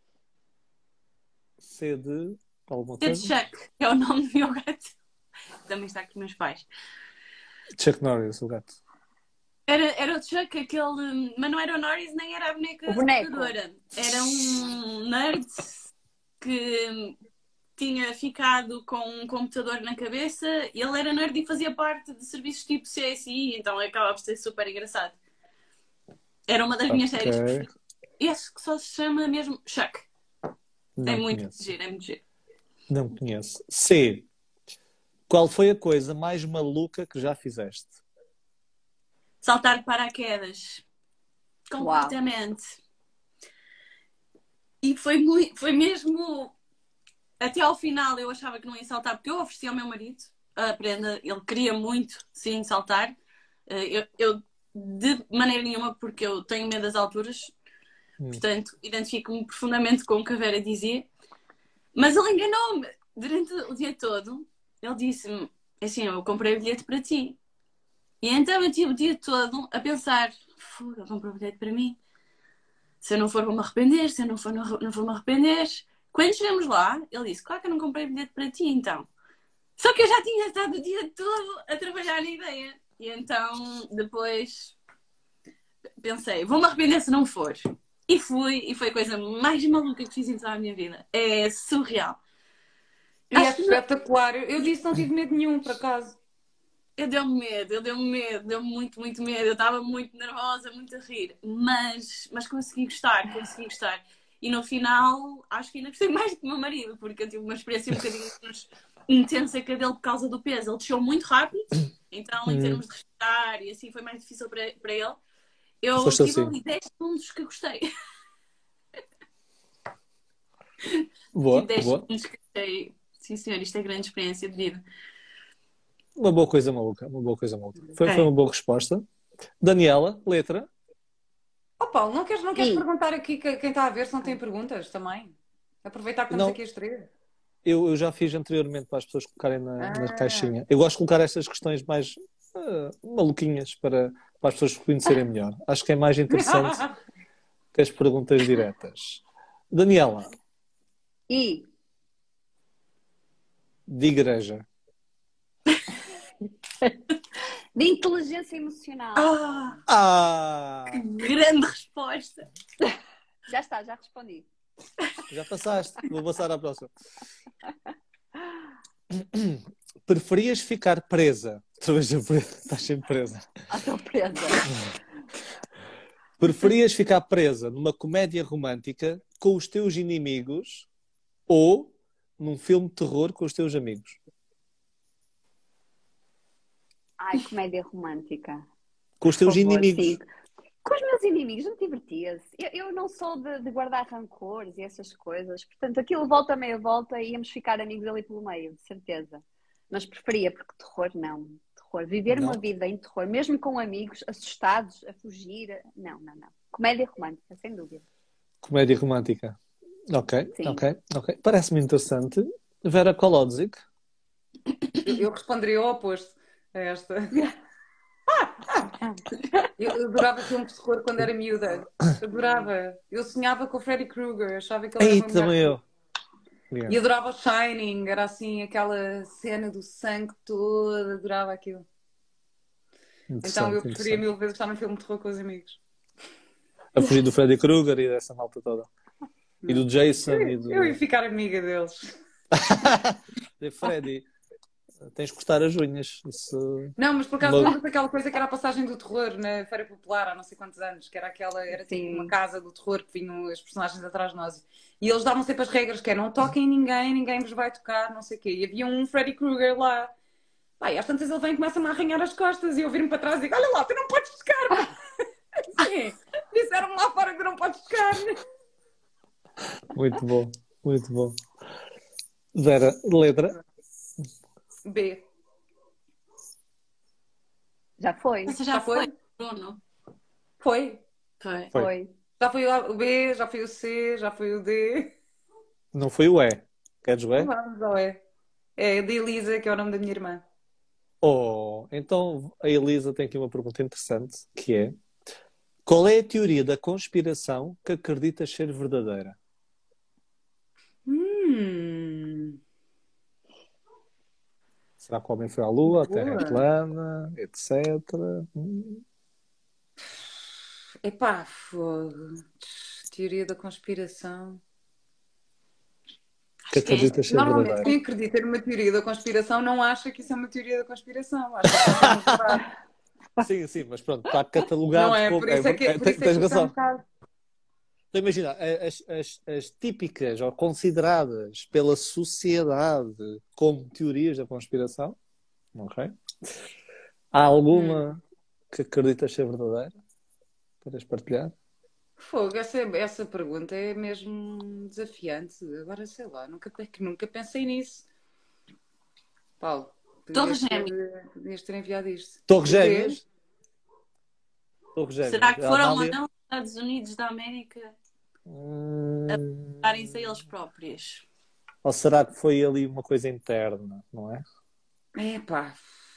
C de alguma
C de
coisa.
Chuck. É o nome do meu gato. também está com os meus pais.
Chuck Norris, o gato.
Era, era o Chuck, aquele. Mas não era o Norris, nem era a boneca
O boneco.
jogadora. Era um nerd que tinha ficado com um computador na cabeça. Ele era nerd e fazia parte de serviços tipo C S I, então acaba por ser super engraçado. Era uma das minhas
Ok.
séries preferidas. Esse que só se chama mesmo Chuck.
Não
é muito
conheço.
giro, é muito giro.
Não conheço. C. Qual foi a coisa mais maluca que já fizeste?
Saltar de paraquedas.
Uau.
Completamente. E foi, muito, foi mesmo... Até ao final eu achava que não ia saltar, porque eu ofereci ao meu marido a prenda. Ele queria muito, sim, saltar. Eu, eu de maneira nenhuma, porque eu tenho medo das alturas.
Hum.
Portanto, identifico-me profundamente com o que a Vera dizia. Mas ele enganou-me. Durante o dia todo, ele disse-me, assim, eu comprei o bilhete para ti. E então eu tive o dia todo a pensar, foda, eu comprei o bilhete para mim. Se eu não for, vou-me arrepender. Se eu não for, não, não vou-me arrepender. Quando chegamos lá, ele disse, claro que eu não comprei o bilhete para ti, então. Só que eu já tinha estado o dia todo a trabalhar na ideia. E então, depois, pensei, vou-me arrepender se não for. E fui, e foi a coisa mais maluca que fiz em toda a minha vida. É surreal.
E é
Acho que
espetacular. Eu disse que não tive medo nenhum, por acaso.
eu deu-me medo, eu deu-me medo, deu-me muito, muito medo. Eu estava muito nervosa, muito a rir. Mas, mas consegui gostar, consegui gostar. E no final, acho que ainda gostei mais do que o meu marido, porque eu tive uma experiência um bocadinho menos intensa que a dele por causa do peso. Ele desceu muito rápido, então em
Hum.
termos de respirar e assim foi mais difícil para, para ele. Eu
Foste
tive
assim.
ali dez segundos que gostei.
Boa,
Tive dez
boa.
segundos que gostei. Sim, senhor, isto é grande experiência de vida.
Uma boa coisa maluca. Uma boa coisa maluca. Foi,
É.
foi uma boa resposta. Daniela, letra.
Oh, Paulo, não queres, não queres
Sim.
perguntar aqui que- quem está a ver se não tem perguntas também? Aproveitar que estamos
Não.
aqui as três.
Eu, eu já fiz anteriormente para as pessoas colocarem na, na
Ah.
caixinha. Eu gosto de colocar estas questões mais ah, maluquinhas para, para as pessoas conhecerem melhor. Acho que é mais interessante que as perguntas diretas. Daniela,
E
de igreja.
de inteligência emocional.
Ah,
Ah!
grande resposta.
Já está, já respondi.
Já passaste. Vou passar à próxima. Preferias ficar presa? Outra vez a presa. Estás sempre presa.
Ah, estou presa.
Preferias ficar presa numa comédia romântica com os teus inimigos ou num filme de terror com os teus amigos?
Ai, comédia romântica.
Com os teus
Por favor,
inimigos.
sim. Com os meus inimigos, não te divertias. Eu, eu não sou de, de guardar rancores e essas coisas. Portanto, aquilo volta meia volta e íamos ficar amigos ali pelo meio, de certeza. Mas preferia, porque terror não. Terror. Viver
Não.
uma vida em terror, mesmo com amigos, assustados, a fugir. Não, não, não. Comédia romântica, sem dúvida.
Comédia romântica. Ok,
Sim.
ok, ok. Parece-me interessante. Vera Kolodzik.
Eu, eu responderia o oposto a esta. Eu, eu adorava filmes de terror quando era miúda. Adorava. Eu sonhava com o Freddy Krueger. Achava que ele
Ei,
era uma mulher.
também eu.
E adorava o Shining. Era assim, aquela cena do sangue todo. Adorava aquilo. Então
Interessante,
eu preferia
interessante.
mil vezes estar num filme de terror com os amigos.
A fugir do Freddy Krueger e dessa malta toda. E do Jason
Eu,
e do...
eu ia ficar amiga deles.
de Freddy. Tens que cortar as unhas. Isso...
Não, mas por acaso
Uma-
lembro daquela coisa que era a passagem do terror na Feira Popular há não sei quantos anos, que era aquela, era tipo
Sim.
uma casa do terror que vinham as personagens atrás de nós. E eles davam sempre as regras, que é não toquem em ninguém, ninguém vos vai tocar, não sei o quê. E havia um Freddy Krueger lá. Pá, e às tantas ele vem e começa-me a arranhar as costas e eu vir-me para trás e digo, olha lá, tu não podes tocar! Sim, disseram-me lá fora que tu não podes tocar!
Muito bom, muito bom. Vera, letra.
B.
Já foi?
Essa já,
Já
foi,
foi?
Bruno.
Foi.
Foi.
Foi.
Foi.
Já foi o A- o B, já foi o C, já foi o D.
Não foi o E. Queres o E?
Vamos ao E. É de Elisa, que é o nome da minha irmã.
Oh, então a Elisa tem aqui uma pergunta interessante, que é: qual é a teoria da conspiração que acreditas ser verdadeira?
Hum.
Será que o homem foi à Lua, a Terra é
Boa.
plana, etcétera. Hum.
Epá, fogo. Teoria da conspiração.
Que
Acho que é
acreditas ser
Normalmente,
verdadeiro?
quem acredita numa teoria da conspiração não acha que isso é uma teoria da conspiração. Acha que isso é uma verdade.
Sim, sim, mas pronto, está catalogado
Não é?
como.
Por isso é que,
é,
por isso é
tens
que isso é um
razão.
bocado.
Então, imagina, as, as, as típicas ou consideradas pela sociedade como teorias da conspiração, ok? Há alguma que acreditas ser verdadeira? Queres partilhar?
Fogo, essa, essa pergunta é mesmo desafiante. Agora sei lá, nunca, é que nunca pensei nisso. Paulo,
Torres
podias ter,
Gêmeas.
podias ter enviado isto.
Torres
O quê?
Gêmeas? Torres Gêmeas.
Será que
A
foram ou
Amália?
não os Estados Unidos da América
Hum,
darem-se a eles próprios?
Ou será que foi ali uma coisa interna, não é?
Epá.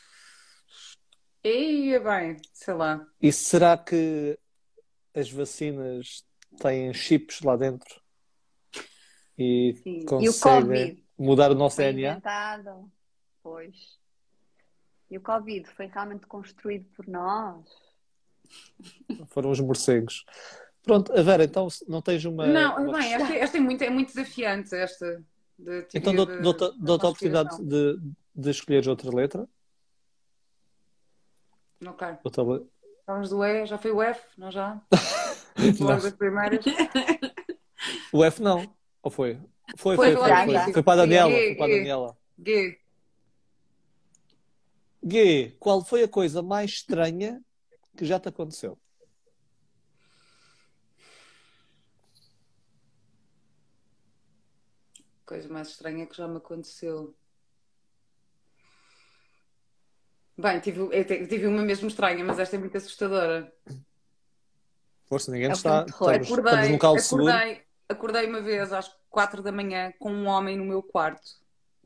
Eia bem, sei lá.
E será que as vacinas têm chips lá dentro e
Sim. E o
conseguem
Covid
mudar o nosso
foi
D N A?
inventado. Pois. E o Covid foi realmente construído por nós.
Foram os morcegos. Pronto, a Vera, então não tens uma.
Não,
uma...
bem, esta, esta é, muito, é muito desafiante, esta da
Então
teoria
dou-
da,
dou-te
da
dou-te a oportunidade
conspiração.
de, de escolheres outra letra.
Ok.
Outra le-
Estávamos do E, já foi o F, não já?
Não.
Logo das primeiras.
O F não. Ou foi? Foi,
Foi
foi,
logo
foi.
já,
no
Foi,
já.
início.
foi para a
Sim,
Daniela.
G,
Foi para a
G,
Daniela.
G.
Gui, qual foi a coisa mais estranha que já te aconteceu?
Coisa mais estranha que já me aconteceu. Bem, tive, eu te- tive uma mesmo estranha, mas esta é muito assustadora.
Força, ninguém
É o
está.
filme de terror.
Estamos, estamos num
Acordei,
local seguro.
acordei, acordei uma vez às quatro da manhã com um homem no meu quarto.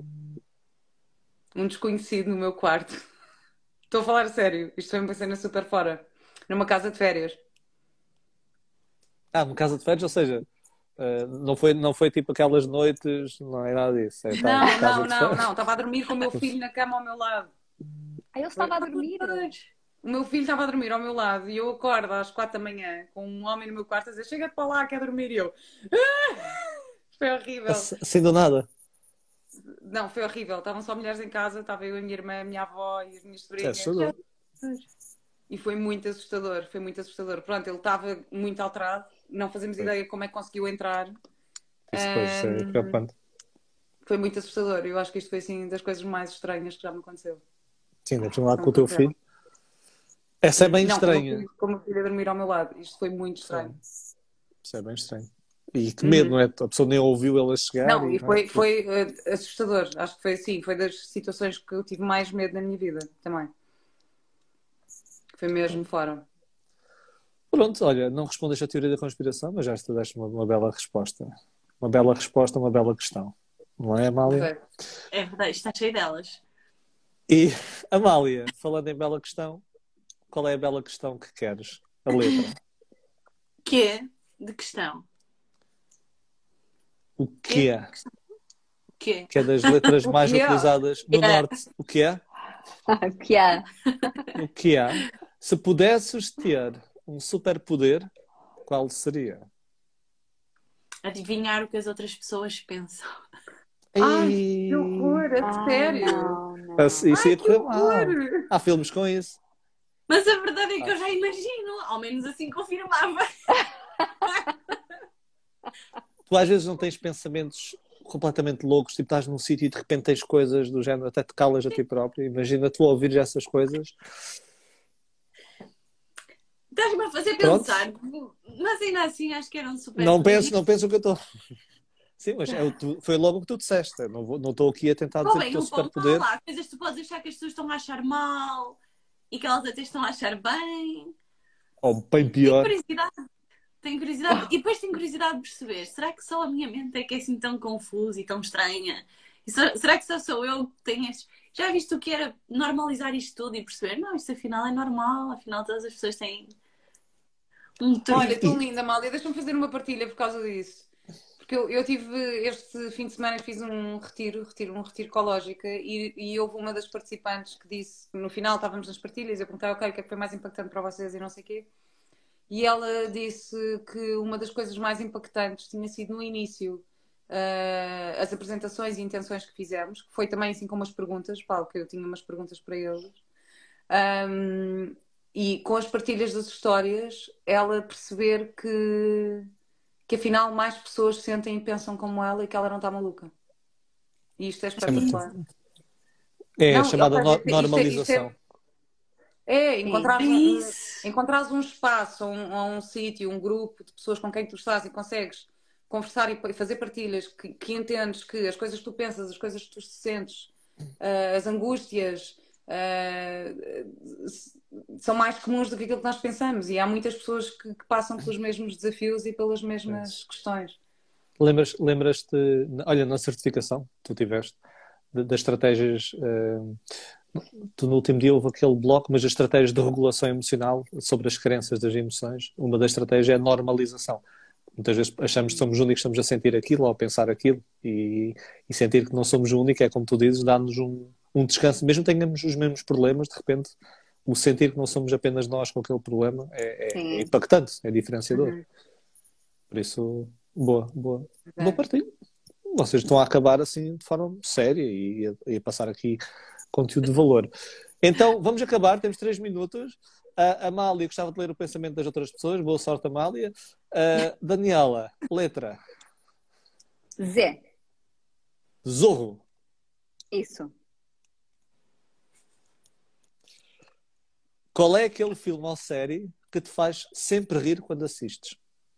Um desconhecido no meu quarto. Estou a falar a sério. Isto foi uma cena super fora. Numa casa de férias.
Ah, uma casa de férias, ou seja, eh, não foi, não foi tipo aquelas noites, não é nada disso. É tal
Não,
casa
não,
de
não,
férias.
não. Estava a dormir com o meu filho na cama ao meu lado.
Aí ele estava a dormir.
O meu filho estava a dormir ao meu lado e eu acordo às quatro da manhã com um homem no meu quarto a dizer: chega-te para lá, quer dormir. E eu. "Ah!" Foi horrível.
Assim assim do nada.
Não, foi horrível. Estavam só mulheres em casa, estava eu, a minha irmã, a minha avó e as minhas
É
sobrinhas.
assustador.
E foi muito assustador, foi muito assustador. Pronto, ele estava muito alterado, não fazemos
Pois.
ideia como é que conseguiu entrar.
Isso depois isso é
Ahm,
preocupante.
Foi muito assustador. Eu acho que isto foi assim das coisas mais estranhas que já me aconteceu.
Sim, ainda por lá com
Não
o teu
aconteceu.
filho. Essa é bem
Não, com o meu
estranha.
filho, com o meu filho a dormir ao meu lado. Isto foi muito estranho.
Isso é bem estranho. E que medo,
Uhum.
não é? A pessoa nem ouviu ele a chegar.
Não,
E,
e
não é?
foi, foi eh, assustador. Acho que foi assim, foi das situações que eu tive mais medo na minha vida também. Foi mesmo fora.
Pronto, olha, não respondeste à teoria da conspiração, mas já te deste uma, uma bela resposta. Uma bela resposta, uma bela questão. Não é, Amália?
Ok.
É verdade, está cheio delas.
E, Amália, falando em bela questão, qual é a bela questão que queres? A letra.
Que é de questão.
O que é?
Que é?
Que é das letras
O
mais
que é?
utilizadas no
É.
Norte. O que é?
Que há.
O que é? Se pudesses ter um superpoder, qual seria?
Adivinhar o que as outras pessoas pensam.
Ai,
Ei,
que horror, a
Ah,
sério?
não, não.
Isso ia
Ai, que
correr mal.
horror!
Há filmes com isso.
Mas a verdade é que eu já imagino, ao menos assim confirmava.
Tu às vezes não tens pensamentos completamente loucos, tipo estás num sítio e de repente tens coisas do género, até te calas a ti próprio. Imagina tu ouvires essas coisas.
Estás-me a fazer
Pronto.
pensar, mas ainda assim acho que era um super.
Não penso, não penso o que eu estou. Sim, mas é o tu- foi logo o que tu disseste. Eu Não vou- não estou aqui a tentar
Ou
dizer que
bem,
o teu
um pouco
superpoder.
lá, coisas que tu podes achar que as pessoas estão a achar mal e que elas até estão a achar bem.
Ou bem
Tenho
pior.
curiosidade. Tenho curiosidade. E depois tenho curiosidade de perceber, será que só a minha mente é que é assim tão confusa e tão estranha? E só- será que só sou eu que tenho estes... Já viste o que era normalizar isto tudo e perceber, não, isto afinal é normal, afinal todas as pessoas têm um truque.
Olha, tão linda, Amália. Deixa-me fazer uma partilha por causa disso. Porque porque eu, eu tive este fim de semana, fiz um retiro, retiro um retiro ecológico e, e houve uma das participantes que disse, no final estávamos nas partilhas, eu perguntei, ok, o que é que foi mais impactante para vocês e não sei o quê, e ela disse que uma das coisas mais impactantes tinha sido no início, uh, as apresentações e intenções que fizemos, que foi também assim com umas perguntas, Paulo, que eu tinha umas perguntas para eles, um, e com as partilhas das histórias, ela perceber que, que afinal mais pessoas sentem e pensam como ela e que ela não está maluca. E isto é espetacular.
É a
Não,
chamada
ou seja,
no-
isto é- isto é-
normalização.
É,
Sim.
encontrares
É
um, um-
isso.
encontrares um espaço, um, ou um sítio, um grupo de pessoas com quem tu estás e consegues conversar e, e fazer partilhas que, que entendes que as coisas que tu pensas, as coisas que tu sentes, ah, as angústias, ah, s- são mais comuns do que aquilo que nós pensamos. E há muitas pessoas que, que passam pelos mesmos desafios e pelas mesmas questões.
Lembras, lembras-te, olha, na certificação que tu tiveste, de- das estratégias, eh, tu no último dia houve aquele bloco, mas as estratégias de regulação emocional sobre as crenças das emoções, uma das estratégias é a normalização. Muitas vezes achamos que somos únicos, estamos a sentir aquilo ou a pensar aquilo e, e sentir que não somos únicos é, como tu dizes, dá-nos um, um descanso, mesmo que tenhamos os mesmos problemas, de repente o sentir que não somos apenas nós com aquele problema é, é- é
Sim.
impactante, é diferenciador.
Uhum.
Por isso, boa, boa,
É.
boa partilha. Vocês estão a acabar assim de forma séria e a, e a passar aqui conteúdo de valor. Então, vamos acabar, temos três minutos. A Amália gostava de ler o pensamento das outras pessoas. Boa sorte, Amália. A Daniela, letra.
Zé,
Zorro.
isso.
Qual é aquele filme ou série que te faz sempre rir quando assistes?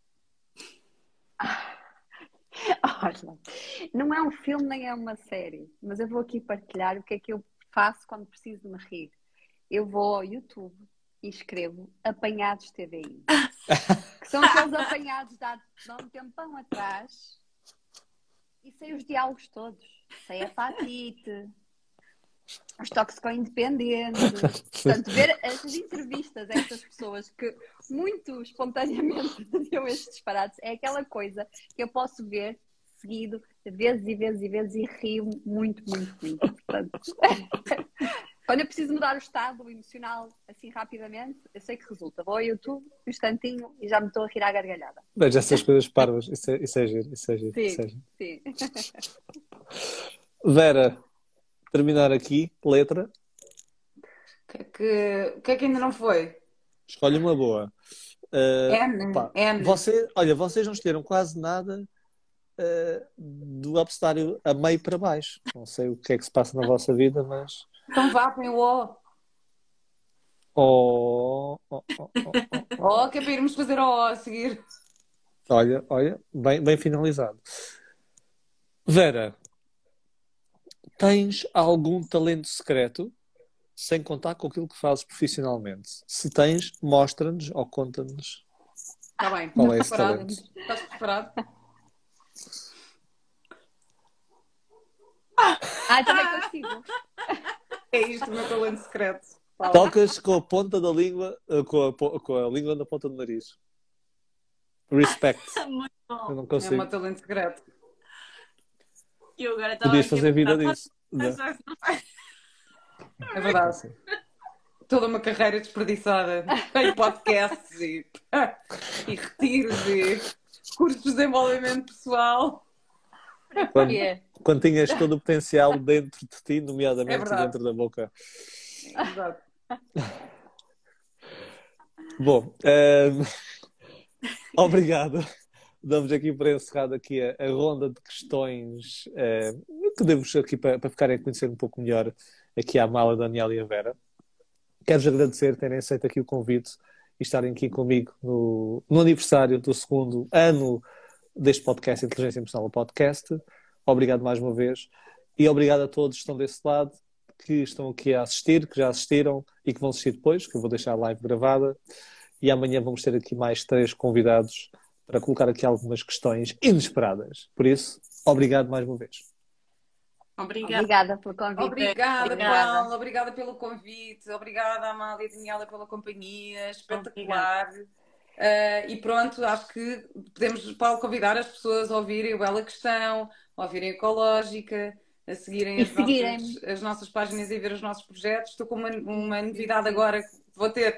Olha, não é um filme nem é uma série, mas eu vou aqui partilhar o que é que eu faço quando preciso de me rir. Eu vou ao YouTube e escrevo apanhados T V I, que são aqueles apanhados de há de há um tempão atrás, e sei os diálogos todos. Sei a Fatite, os toxico-independentes. Portanto, ver essas entrevistas a essas pessoas que muito espontaneamente diziam estes disparates é aquela coisa que eu posso ver seguido vezes e vezes e vezes e rio muito, muito, muito. Portanto, quando eu preciso mudar o estado emocional assim rapidamente, eu sei que resulta. Vou ao YouTube, um instantinho, e já me estou a rir à gargalhada.
Veja essas coisas parvas. Isso é, isso é giro, isso é giro, isso é
Sim,
giro.
sim.
Vera, terminar aqui, letra.
O que é que, o que é que ainda não foi?
Escolhe uma boa. Uh,
N,
pá,
N.
você, olha, vocês não escolheram quase nada uh, do Upstário a meio para baixo. Não sei o que é que se passa na vossa vida, mas...
Então vá, põe o O.
Oh, oh, oh, oh, oh.
O, que é para irmos fazer o O a seguir.
Olha, olha, bem, bem finalizado. Vera, tens algum talento secreto, sem contar com aquilo que fazes profissionalmente? Se tens, mostra-nos ou conta-nos
Está bem.
qual é
Estás
esse
preparado?
talento.
Estás preparado?
Ah, também consigo.
É isto o meu talento secreto. Paulo.
Tocas com a ponta da língua, uh, com a, po- com a língua na ponta do nariz. Respect.
Muito
Eu
bom.
não
É o
consigo.
meu talento secreto.
E eu agora estava
Podias
aqui a
fazer vida
pensar,
disso. Não.
"Faz- faz- faz."
É verdade. Toda uma carreira desperdiçada em podcasts e, e retiros e cursos de desenvolvimento pessoal.
Quando,
É.
quando tinhas todo o potencial dentro de ti,
É
nomeadamente
verdade.
dentro da boca.
Exato.
Bom, ehm, obrigado. Damos aqui para encerrar aqui a, a ronda de questões eh, que devo aqui para, para ficarem a conhecer um pouco melhor aqui a Mala, a Daniela e a Vera. Quero-vos agradecer terem aceito aqui o convite e estarem aqui comigo no, no aniversário do segundo ano deste podcast, Inteligência Emocional Podcast. Obrigado mais uma vez e obrigado a todos que estão desse lado, que estão aqui a assistir, que já assistiram e que vão assistir depois, que eu vou deixar a live gravada. E amanhã vamos ter aqui mais três convidados para colocar aqui algumas questões inesperadas. Por isso, obrigado mais uma vez.
Obrigada.
Obrigada pelo convite.
Obrigada,
Obrigada.
Paulo. Obrigada pelo convite. Obrigada, Amália e Daniela, pela companhia. Espetacular. Uh, e pronto, acho que podemos, Paulo, convidar as pessoas a ouvirem o Bela Questão, a ouvirem a Ecológica, a seguirem
E
as
seguirem-me.
nossas, as nossas páginas e ver os nossos projetos. Estou com uma, uma novidade agora que vou ter.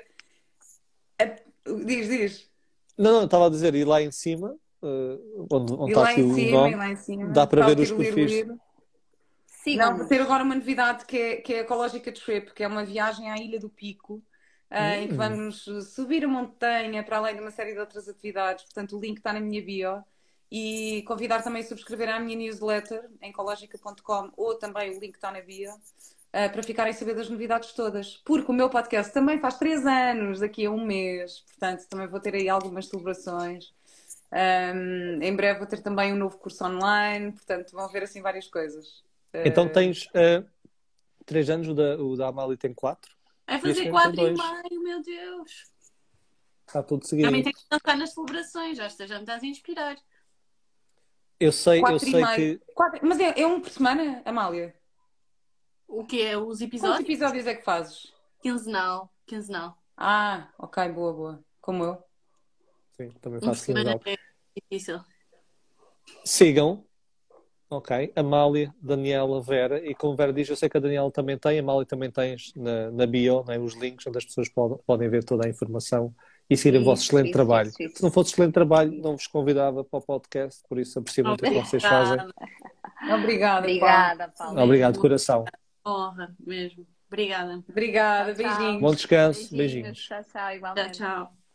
Diz, diz.
Não, não, estava a dizer, e lá em cima, uh, onde, onde
E
está
lá
aqui
em
o
cima, e
nome,
lá em cima.
dá para
está
ver
o
os perfis.
Tiroliruliru. Não,
Sigam-nos.
vou ter agora uma novidade que é, que é a Ecológica Trip, que é uma viagem à Ilha do Pico, uh, em que
Hum.
vamos subir a montanha para além de uma série de outras atividades. Portanto, o link está na minha bio. E convidar também a subscrever à minha newsletter em ecologica ponto com ou também o link está na bio, uh, para ficarem a saber das novidades todas. Porque o meu podcast também faz três anos, daqui a um mês. Portanto, também vou ter aí algumas celebrações. Um, em breve vou ter também um novo curso online. Portanto, vão ver assim várias coisas.
Então tens uh, três anos, o da, o da Amália tem quatro.
Vai
Este
fazer
ano
quatro
tem
e
dois.
meio, meu Deus.
Está tudo seguido.
Também tem que pensar nas celebrações, já estás, já me estás a inspirar.
Eu sei, eu
Quatro e
sei
meio.
que.
Quatro- Mas é, é um por semana, Amália?
O que é? Os
Quantos
episódios?
episódios é que fazes?
Quinzenal. Quinzenal.
Ah, ok, boa, boa. Como eu.
Sim, também
Uma
faço
semana
quinzenal.
é difícil.
Sigam. Ok. Amália, Daniela, Vera. E como Vera diz, eu sei que a Daniela também tem, a Amália também tens na, na bio, né, os links onde as pessoas podem, podem ver toda a informação e seguir o vosso
Isso,
excelente
isso,
trabalho.
isso, isso.
Se não fosse excelente trabalho, não vos convidava para o podcast, por isso aprecio muito o que vocês fazem.
Obrigada, Paulo.
Obrigada, Paulo.
Obrigado, de coração.
Honra mesmo. Obrigada.
Obrigada,
Tchau, tchau.
beijinhos.
Bom descanso. Beijinhos.
Tchau, tchau,
Tchau,
igualmente.
tchau.